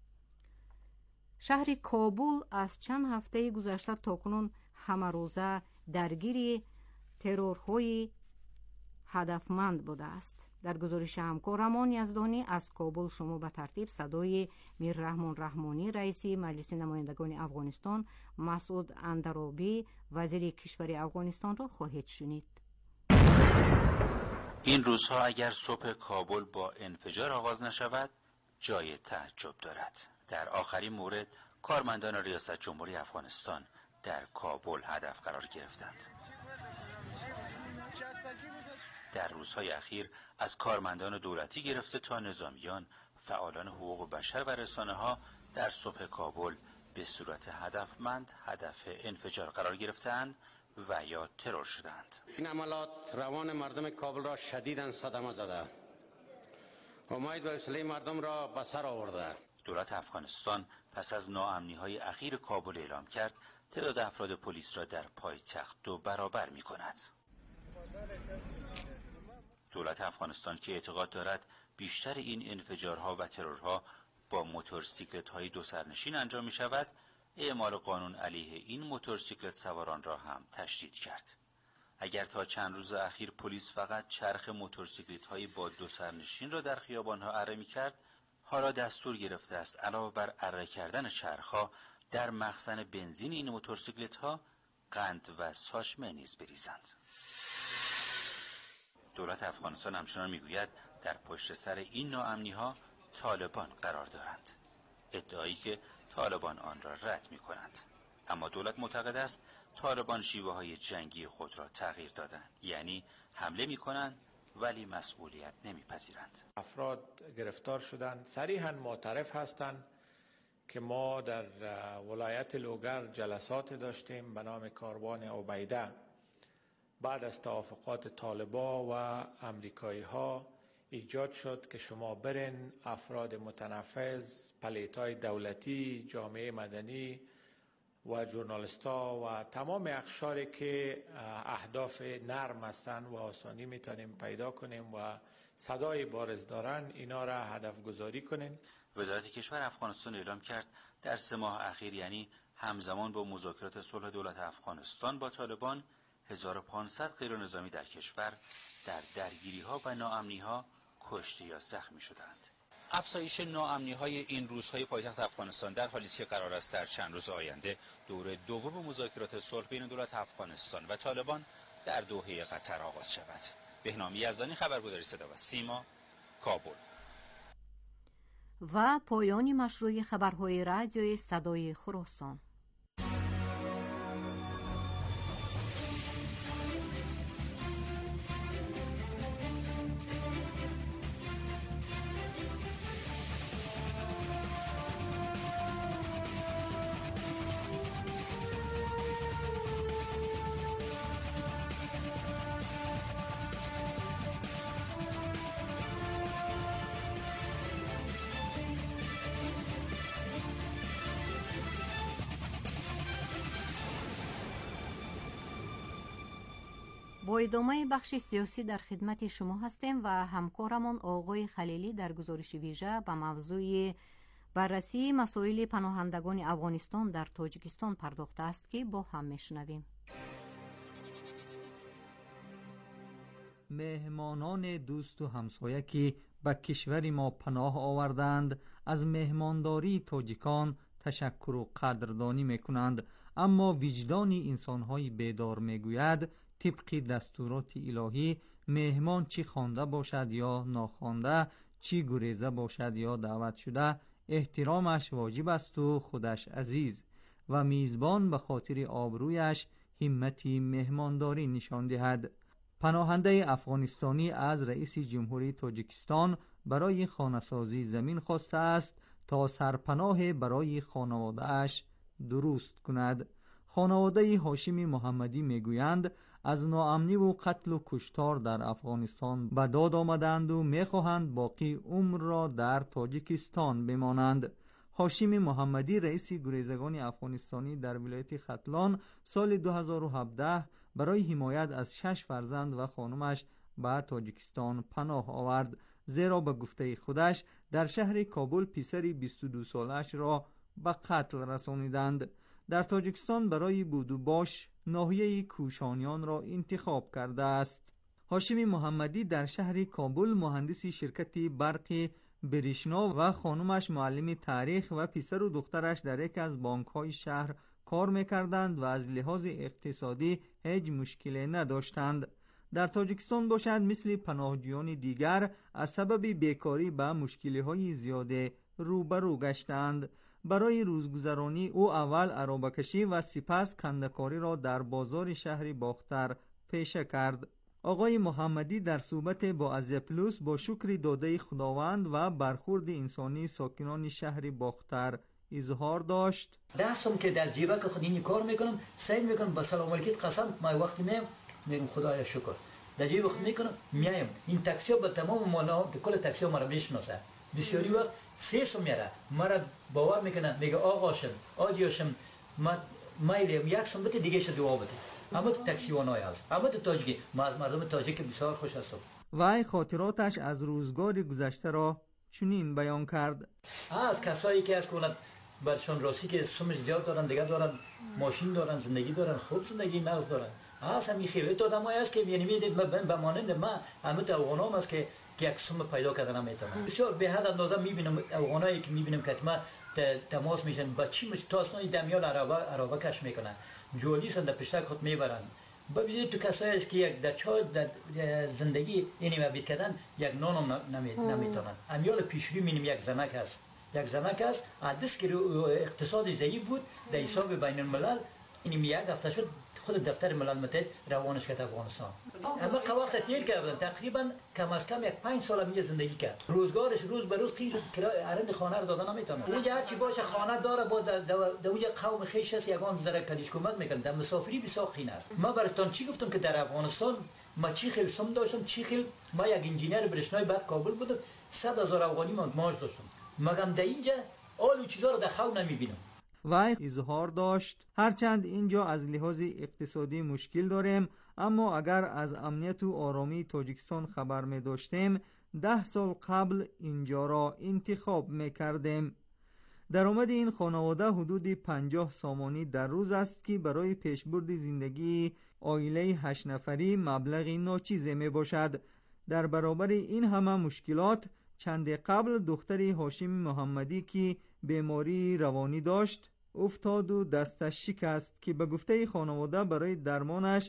شهر کابل از چند هفته گذشته تاکنون همه روزه درگیر ترورهای هدفمند بوده است. در گزارش همکار امان یزدانی از کابل شما به ترتیب صدای میر رحمان رحمانی رئیس مجلس نمایندگان افغانستان، مسعود اندرابی وزیر کشور افغانستان را خواهید شنید. این روزها اگر صبح کابل با انفجار آغاز نشود جای تعجب دارد. در آخرین مورد کارمندان ریاست جمهوری افغانستان در کابل هدف قرار گرفتند. در روزهای اخیر از کارمندان دولتی گرفته تا نظامیان، فعالان حقوق بشر و رسانه‌ها در صبح کابل به صورت هدفمند هدف انفجار قرار گرفتند و یا ترور شدند. این عملات روان مردم کابل را شدیداً صدمه زده، امید و حوصله مردم را به سر آورده. دولت افغانستان پس از ناامنی‌های اخیر کابل اعلام کرد تعداد افراد پلیس را در پایتخت 2 برابر می‌کند. دولت افغانستان که اعتقاد دارد بیشتر این انفجارها و ترورها با موتورسیکلت‌های 2 سرنشین انجام می‌شود، اعمال قانون علیه این موتورسیکلت سواران را هم تشدید کرد. اگر تا چند روز اخیر پلیس فقط چرخ موتورسیکلت‌های با دو سرنشین را در خیابان‌ها اره می‌کرد، حالا دستور گرفته است علاوه بر اره کردن چرخ‌ها در مخزن بنزین این موتورسیکلت‌ها قند و ساشمه نیز بریزند. دولت افغانستان همچنان میگوید در پشت سر این ناامنی‌ها طالبان قرار دارند، ادعایی که طالبان آن را رد می‌کنند. اما دولت معتقد است طالبان شیوه‌های جنگی خود را تغییر دادند، یعنی حمله می‌کنند ولی مسئولیت نمی‌پذیرند. افراد گرفتار شدند، صریحاً معترف هستند که ما در ولایت لوگر جلسات داشتیم به نام کاروان عبیده. بعد از توافقات طالبا و امریکایی‌ها ایجاد شد که شما برین افراد متنفذ، پلیت‌های دولتی، جامعه مدنی و ژورنالیست‌ها و تمام اقشاری که اهداف نرم هستند و آسانی میتونیم پیدا کنیم و صدای بارز دارن، اینا را هدف گذاری کنیم. وزارت کشور افغانستان اعلام کرد در 3 ماه اخیر، یعنی همزمان با مذاکرات صلح دولت افغانستان با طالبان، 1500 غیرنظامی در کشور در درگیری‌ها و ناامنی‌ها کشته یا زخمی شدند. افزایش ناامنی‌های این روزهای پایتخت افغانستان در حالی است که قرار است در چند روز آینده دور دوم مذاکرات صلح بین دولت افغانستان و طالبان در دوحه قطر آغاز شود. بهنام یزدانی، خبرگزاری صدا و سیما، کابل. و پایان مشروع خبرهای رادیوی صدای خراسان. با ادامه بخش سیاسی در خدمت شما هستیم و همکارمان آقای خلیلی در گزارش ویژه به موضوع بررسی مسائل پناهندگان افغانستان در تاجیکستان پرداخته است که با هم میشنویم. مهمانان دوست و همسایه که به کشور ما پناه آوردند از مهمانداری تاجیکان تشکر و قدردانی میکنند، اما وجدان انسانهای بیدار میگوید طبق دستورات الهی مهمان چی خوانده باشد یا ناخوانده، چی گریزه باشد یا دعوت شده، احترامش واجب است و خودش عزیز و میزبان به خاطر آبرویش همت مهمانداری نشان دهد. پناهنده افغانستانی از رئیس جمهوری تاجیکستان برای خانه‌سازی زمین خواسته است تا سرپناه برای خانواده اش درست کند. خانواده هاشمی محمدی میگویند از ناامنی و قتل و کشتار در افغانستان به داد آمدند و میخواهند باقی عمر را در تاجیکستان بمانند. هاشمی محمدی رئیس گریزگان افغانستانی در ولایت ختلان سال 2017 برای حمایت از 6 فرزند و خانمش به تاجیکستان پناه آورد، زیرا به گفته خودش در شهر کابل پسر 22 سالش را به قتل رسانیدند. در تاجیکستان برای بود و باش ناحیه کوشانیان را انتخاب کرده است. هاشمی محمدی در شهر کابل مهندسی شرکت برق بریشنا و خانمش معلم تاریخ و پسر و دخترش در یک از بانک‌های شهر کار می‌کردند و از لحاظ اقتصادی هیچ مشکلی نداشتند. در تاجیکستان باشد مثل پناهجویان دیگر از سبب بیکاری به مشکل‌های زیاده روبرو گشتند. برای روزگذرانی او اول عرابه‌کشی و سپس کنده‌کاری را در بازار شهر باختر پیشه کرد. آقای محمدی در صحبت با ازیا پلوس با شکر داده خداوند و برخورد انسانی ساکنان شهر باختر اظهار داشت. دستم که در جیبک خود این کار میکنم، سعی میکنم با سلام علیکم قسم ما وقتی میگم خدایا شکر، در جیب خود میکنم میایم. این تاکسی با تمام مانا که کل تاکسی ما را میشناسه، بسیاری وقت سیسم میاره مرا باور میکنه، میگه آقاشم آجیاشم مایلیم یک سنبت دیگه شد جواب بده. اما تو تاکسیوانای هست، اما تو تاجیکی، ما از مردم تاجیک بسیار خوش هستم. وی خاطراتش از روزگار گذشته را چنین بیان کرد. از کسایی که از کنند برشان راستی که سمش زیاد دارن، دیگه دارن ماشین دارن، زندگی دارن، خوب زندگی نقص دارن. همین خیلی تو آدمایی است که یعنی میدید به مانند ما همه افغانام است که یک سم پیدا کردن نمیتونن. بسیار به حد اندازه میبینم افغانایی که میبینم که ما تماس میشن با چی تاسنای دمیال عربه کش میکنن، جوالیسن در پشت خود میبرن. ببینید تو کسایی است که یک در زندگی اینی مبید کردن یک نانم نمیتونن. امیال پیشروی مینیم یک زنک است. یک زنک است عدس که اقتصاد ضعیف بود در حساب بین الملل اینی یک هفته شد خود دفتر ملل متحد روانش کرد افغانستان. اما که وقت تیر کردن تقریبا کم از کم یک 5 سال میگه زندگی کرد. روزگارش روز به روز خیز ارند خانه رو دادن نمیتونه. اونجا هر چی باشه خانه داره با در اونجا قوم خیش است یگان زره کلیش کمک میکنه. در مسافری بسیار خین است. ما براتون چی گفتم که در افغانستان ما چی خیل سم داشتم، چی خیل ما یک انجینیر برشنای بعد کابل بودم 100,000 افغانی معاش داشتم. مگم در اینجا آلو چیزا رو در خو نمیبینم. وی اظهار داشت هرچند اینجا از لحاظ اقتصادی مشکل داریم، اما اگر از امنیت و آرامی تاجیکستان خبر می داشتیم 10 سال قبل اینجا را انتخاب می کردیم. درآمد این خانواده حدود 50 سامانی در روز است که برای پیشبرد زندگی عائله 8 نفری مبلغی ناچیزی می باشد. در برابر این همه مشکلات چند قبل دختری هاشم محمدی که بیماری روانی داشت افتاد و دستش شکست که به گفته خانواده برای درمانش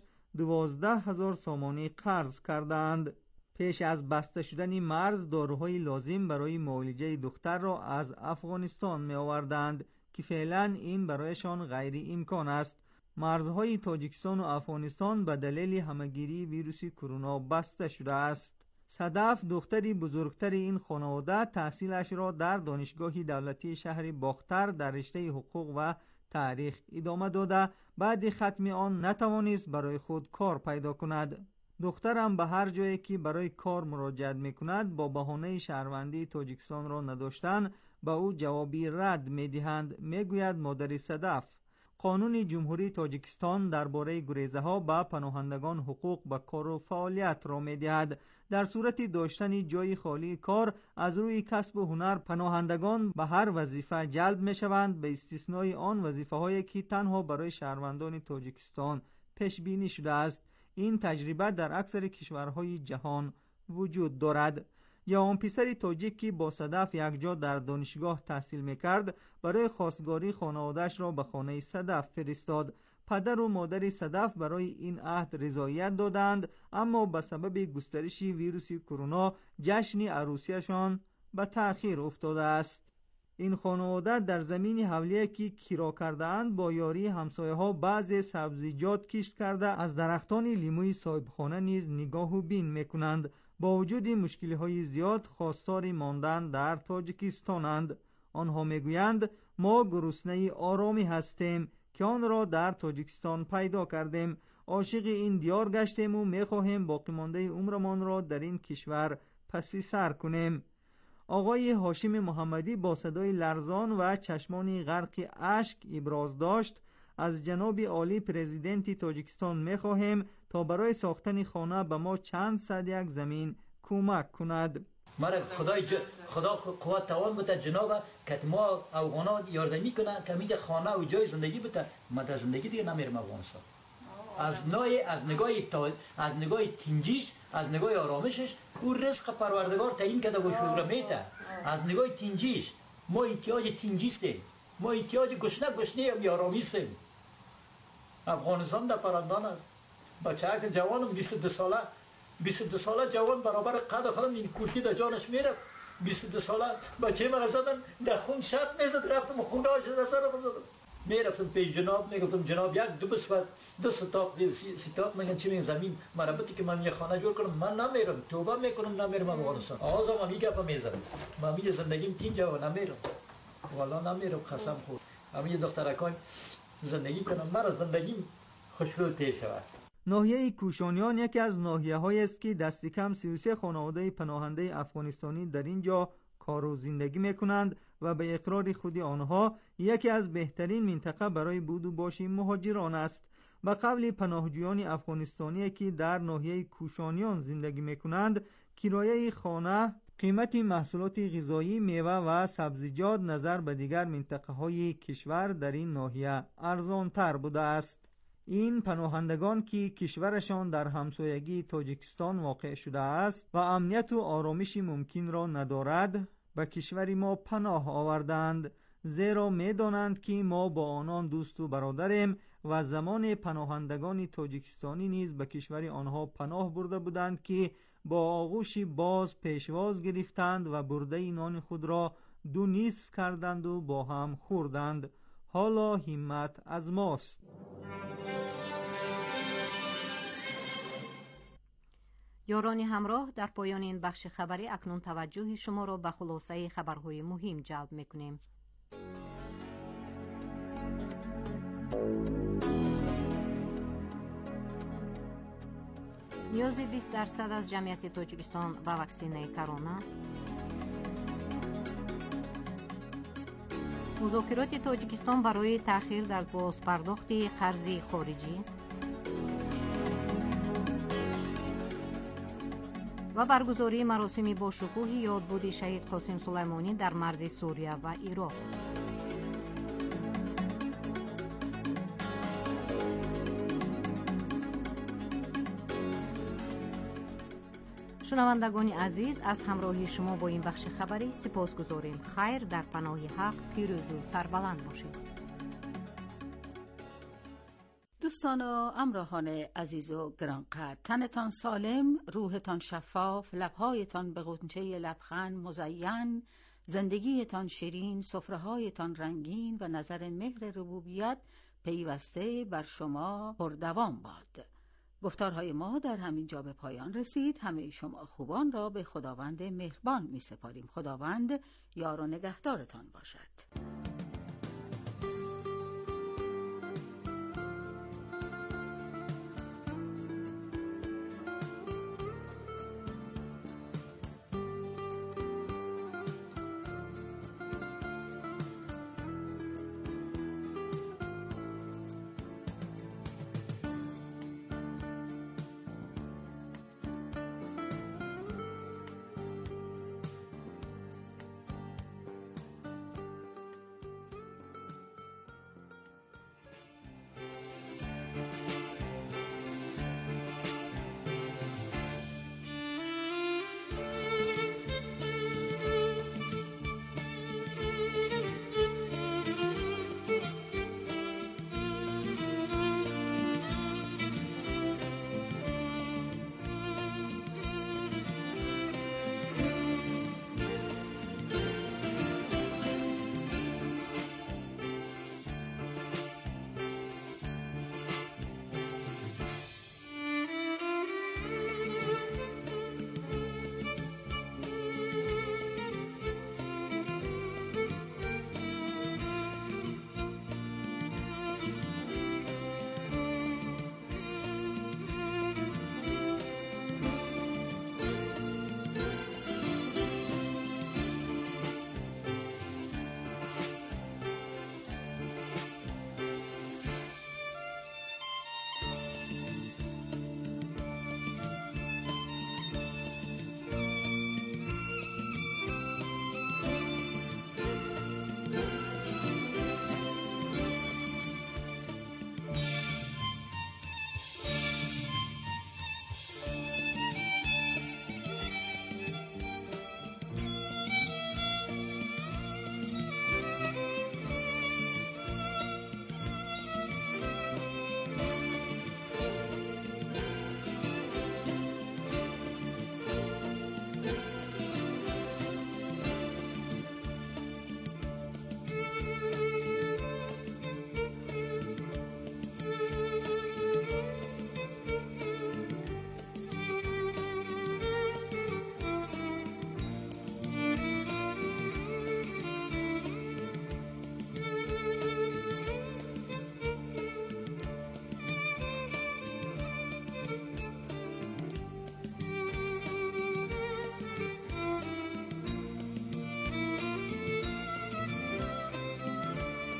12,000 سامانی قرض کردند. پیش از بسته شدن مرز داروهای لازم برای معالجه دختر را از افغانستان می آوردند که فعلا این برایشان غیر امکان است. مرزهای تاجیکستان و افغانستان به دلیل همهگیری ویروس کرونا بسته شده است. صدف دختری بزرگتر این خانواده تحصیلش را در دانشگاه دولتی شهر باختر در رشته حقوق و تاریخ ادامه داده بعد ختم آن نتوانست برای خود کار پیدا کند. دخترم به هر جایی که برای کار مراجعت میکند با بهانه شهروندی تاجیکستان را نداشتن به او جوابی رد میدهند. میگوید مادر صدف قانون جمهوری تاجیکستان درباره گریزه‌ها به پناهندگان حقوق به کار و فعالیت را می‌دهد. در صورت داشتن جای خالی کار از روی کسب و هنر پناهندگان به هر وظیفه جلب می‌شوند به استثنای آن وظیفه‌هایی که تنها برای شهروندان تاجیکستان پیش بینی شده است. این تجربه در اکثر کشورهای جهان وجود دارد. جوان پسر تاجیک که با صدف یک جا در دانشگاه تحصیل میکرد برای خواستگاری خانواده‌اش را به خانه صدف فرستاد. پدر و مادر صدف برای این عهد رضایت دادند، اما به سبب گسترش ویروس کرونا جشن عروسیشان به تأخیر افتاده است. این خانواده در زمین حولیه که کرا کرده‌اند با یاری همسایه‌ها بعضی سبزیجات کشت کرده از درختان لیموی صاحبخانه نیز نگاه و بین میکنند. با وجود مشکل‌های زیاد خواستار ماندن در تاجیکستانند. آنها میگویند ما گرسنه آرامی هستیم که آن را در تاجیکستان پیدا کردیم. عاشق این دیار گشتیم و میخواهیم باقی مانده عمرمان را در این کشور پسی سر کنیم. آقای هاشم محمدی با صدای لرزان و چشمانی غرق اشک ابراز داشت از جناب عالی پرزیدنت تاجیکستان میخواهیم تا برای ساختن خانه به ما چند صد یک زمین کمک کند. مرا خدا قوت توان بده جناب که ما افغانا یاردمی کنه که میگه خانه و جای زندگی بده. ما در زندگی دیگه نمیرم افغانستان. از نگاه تنجیش، از نگاه آرامشش او رزق پروردگار تعیین کرده و شروع میده. از نگاه تنجیش ما احتیاج تنجیستیم، ما احتیاج گشنه هم آرامیستیم. افغانستان در پرندان است. بچه که جوانم 22 ساله جوان برابر قد خودم این کورتی در جانش میره. 22 ساله بچه من زدن در خون شرط نیزد رفتم خونه هاش در سر بزدم. میرفتم پیش جناب میگفتم جناب یک دو ستاق میگن چی میگن زمین مربوطی که من یه خانه جور کنم. من نمیرم، توبه میکنم نمیرم افغانستان. آزا من میگه میزنم من میگه زندگیم تینجا و نمیرم والا نمیرم قسم خود. همین دخترکان زندگی کنم مرا زندگیم خوشرو تیر شود. ناحیه کوشانیان یکی از ناحیه‌هایی است که دست کم 33 خانواده پناهنده افغانستانی در اینجا کار و زندگی میکنند و به اقرار خود آنها یکی از بهترین منطقه برای بود و باش مهاجران است. به قول پناهجویان افغانستانی که در ناحیه کوشانیان زندگی میکنند کرایه خانه قیمت محصولات غذایی، میوه و سبزیجات نظر به دیگر منطقه‌های کشور در این ناحیه ارزان‌تر بوده است. این پناهندگان که کشورشان در همسایگی تاجیکستان واقع شده است و امنیت و آرامش ممکن را ندارد، به کشور ما پناه آوردند، زیرا می‌دانند که ما با آنان دوست و برادریم و زمان پناهندگان تاجیکستانی نیز به کشور آنها پناه برده بودند که با آغوش باز پیشواز گرفتند و برده نان خود را دو نصف کردند و با هم خوردند. حالا همت از ماست. یاران همراه، در پایان این بخش خبری اکنون توجه شما را به خلاصه خبرهای مهم جلب می‌کنیم. نیاز 20% از جمعیت تاجیکستان به واکسینه کرونا. مذاکرات تاجیکستان برای تأخیر در بازپرداخت قرض خارجی و برگزاری مراسم با شکوه یادبود شهید قاسم سلیمانی در مرز سوریه و عراق. شنوندگان عزیز، از همراهی شما با این بخش خبری سپاسگزاریم. خیر در پناه حق، پیروز و سربلند باشید. دوستان و همراهان عزیز و گرانقدر، تنتان سالم، روحتان شفاف، لبهایتان به غنچه لبخند مزین، زندگیتان شیرین، سفرهایتان رنگین و نظر مهر ربوبیت پیوسته بر شما پردوام باد. گفتارهای ما در همین جا به پایان رسید. همه شما خوبان را به خداوند مهربان می سپاریم. خداوند یار و نگهدارتان باشد.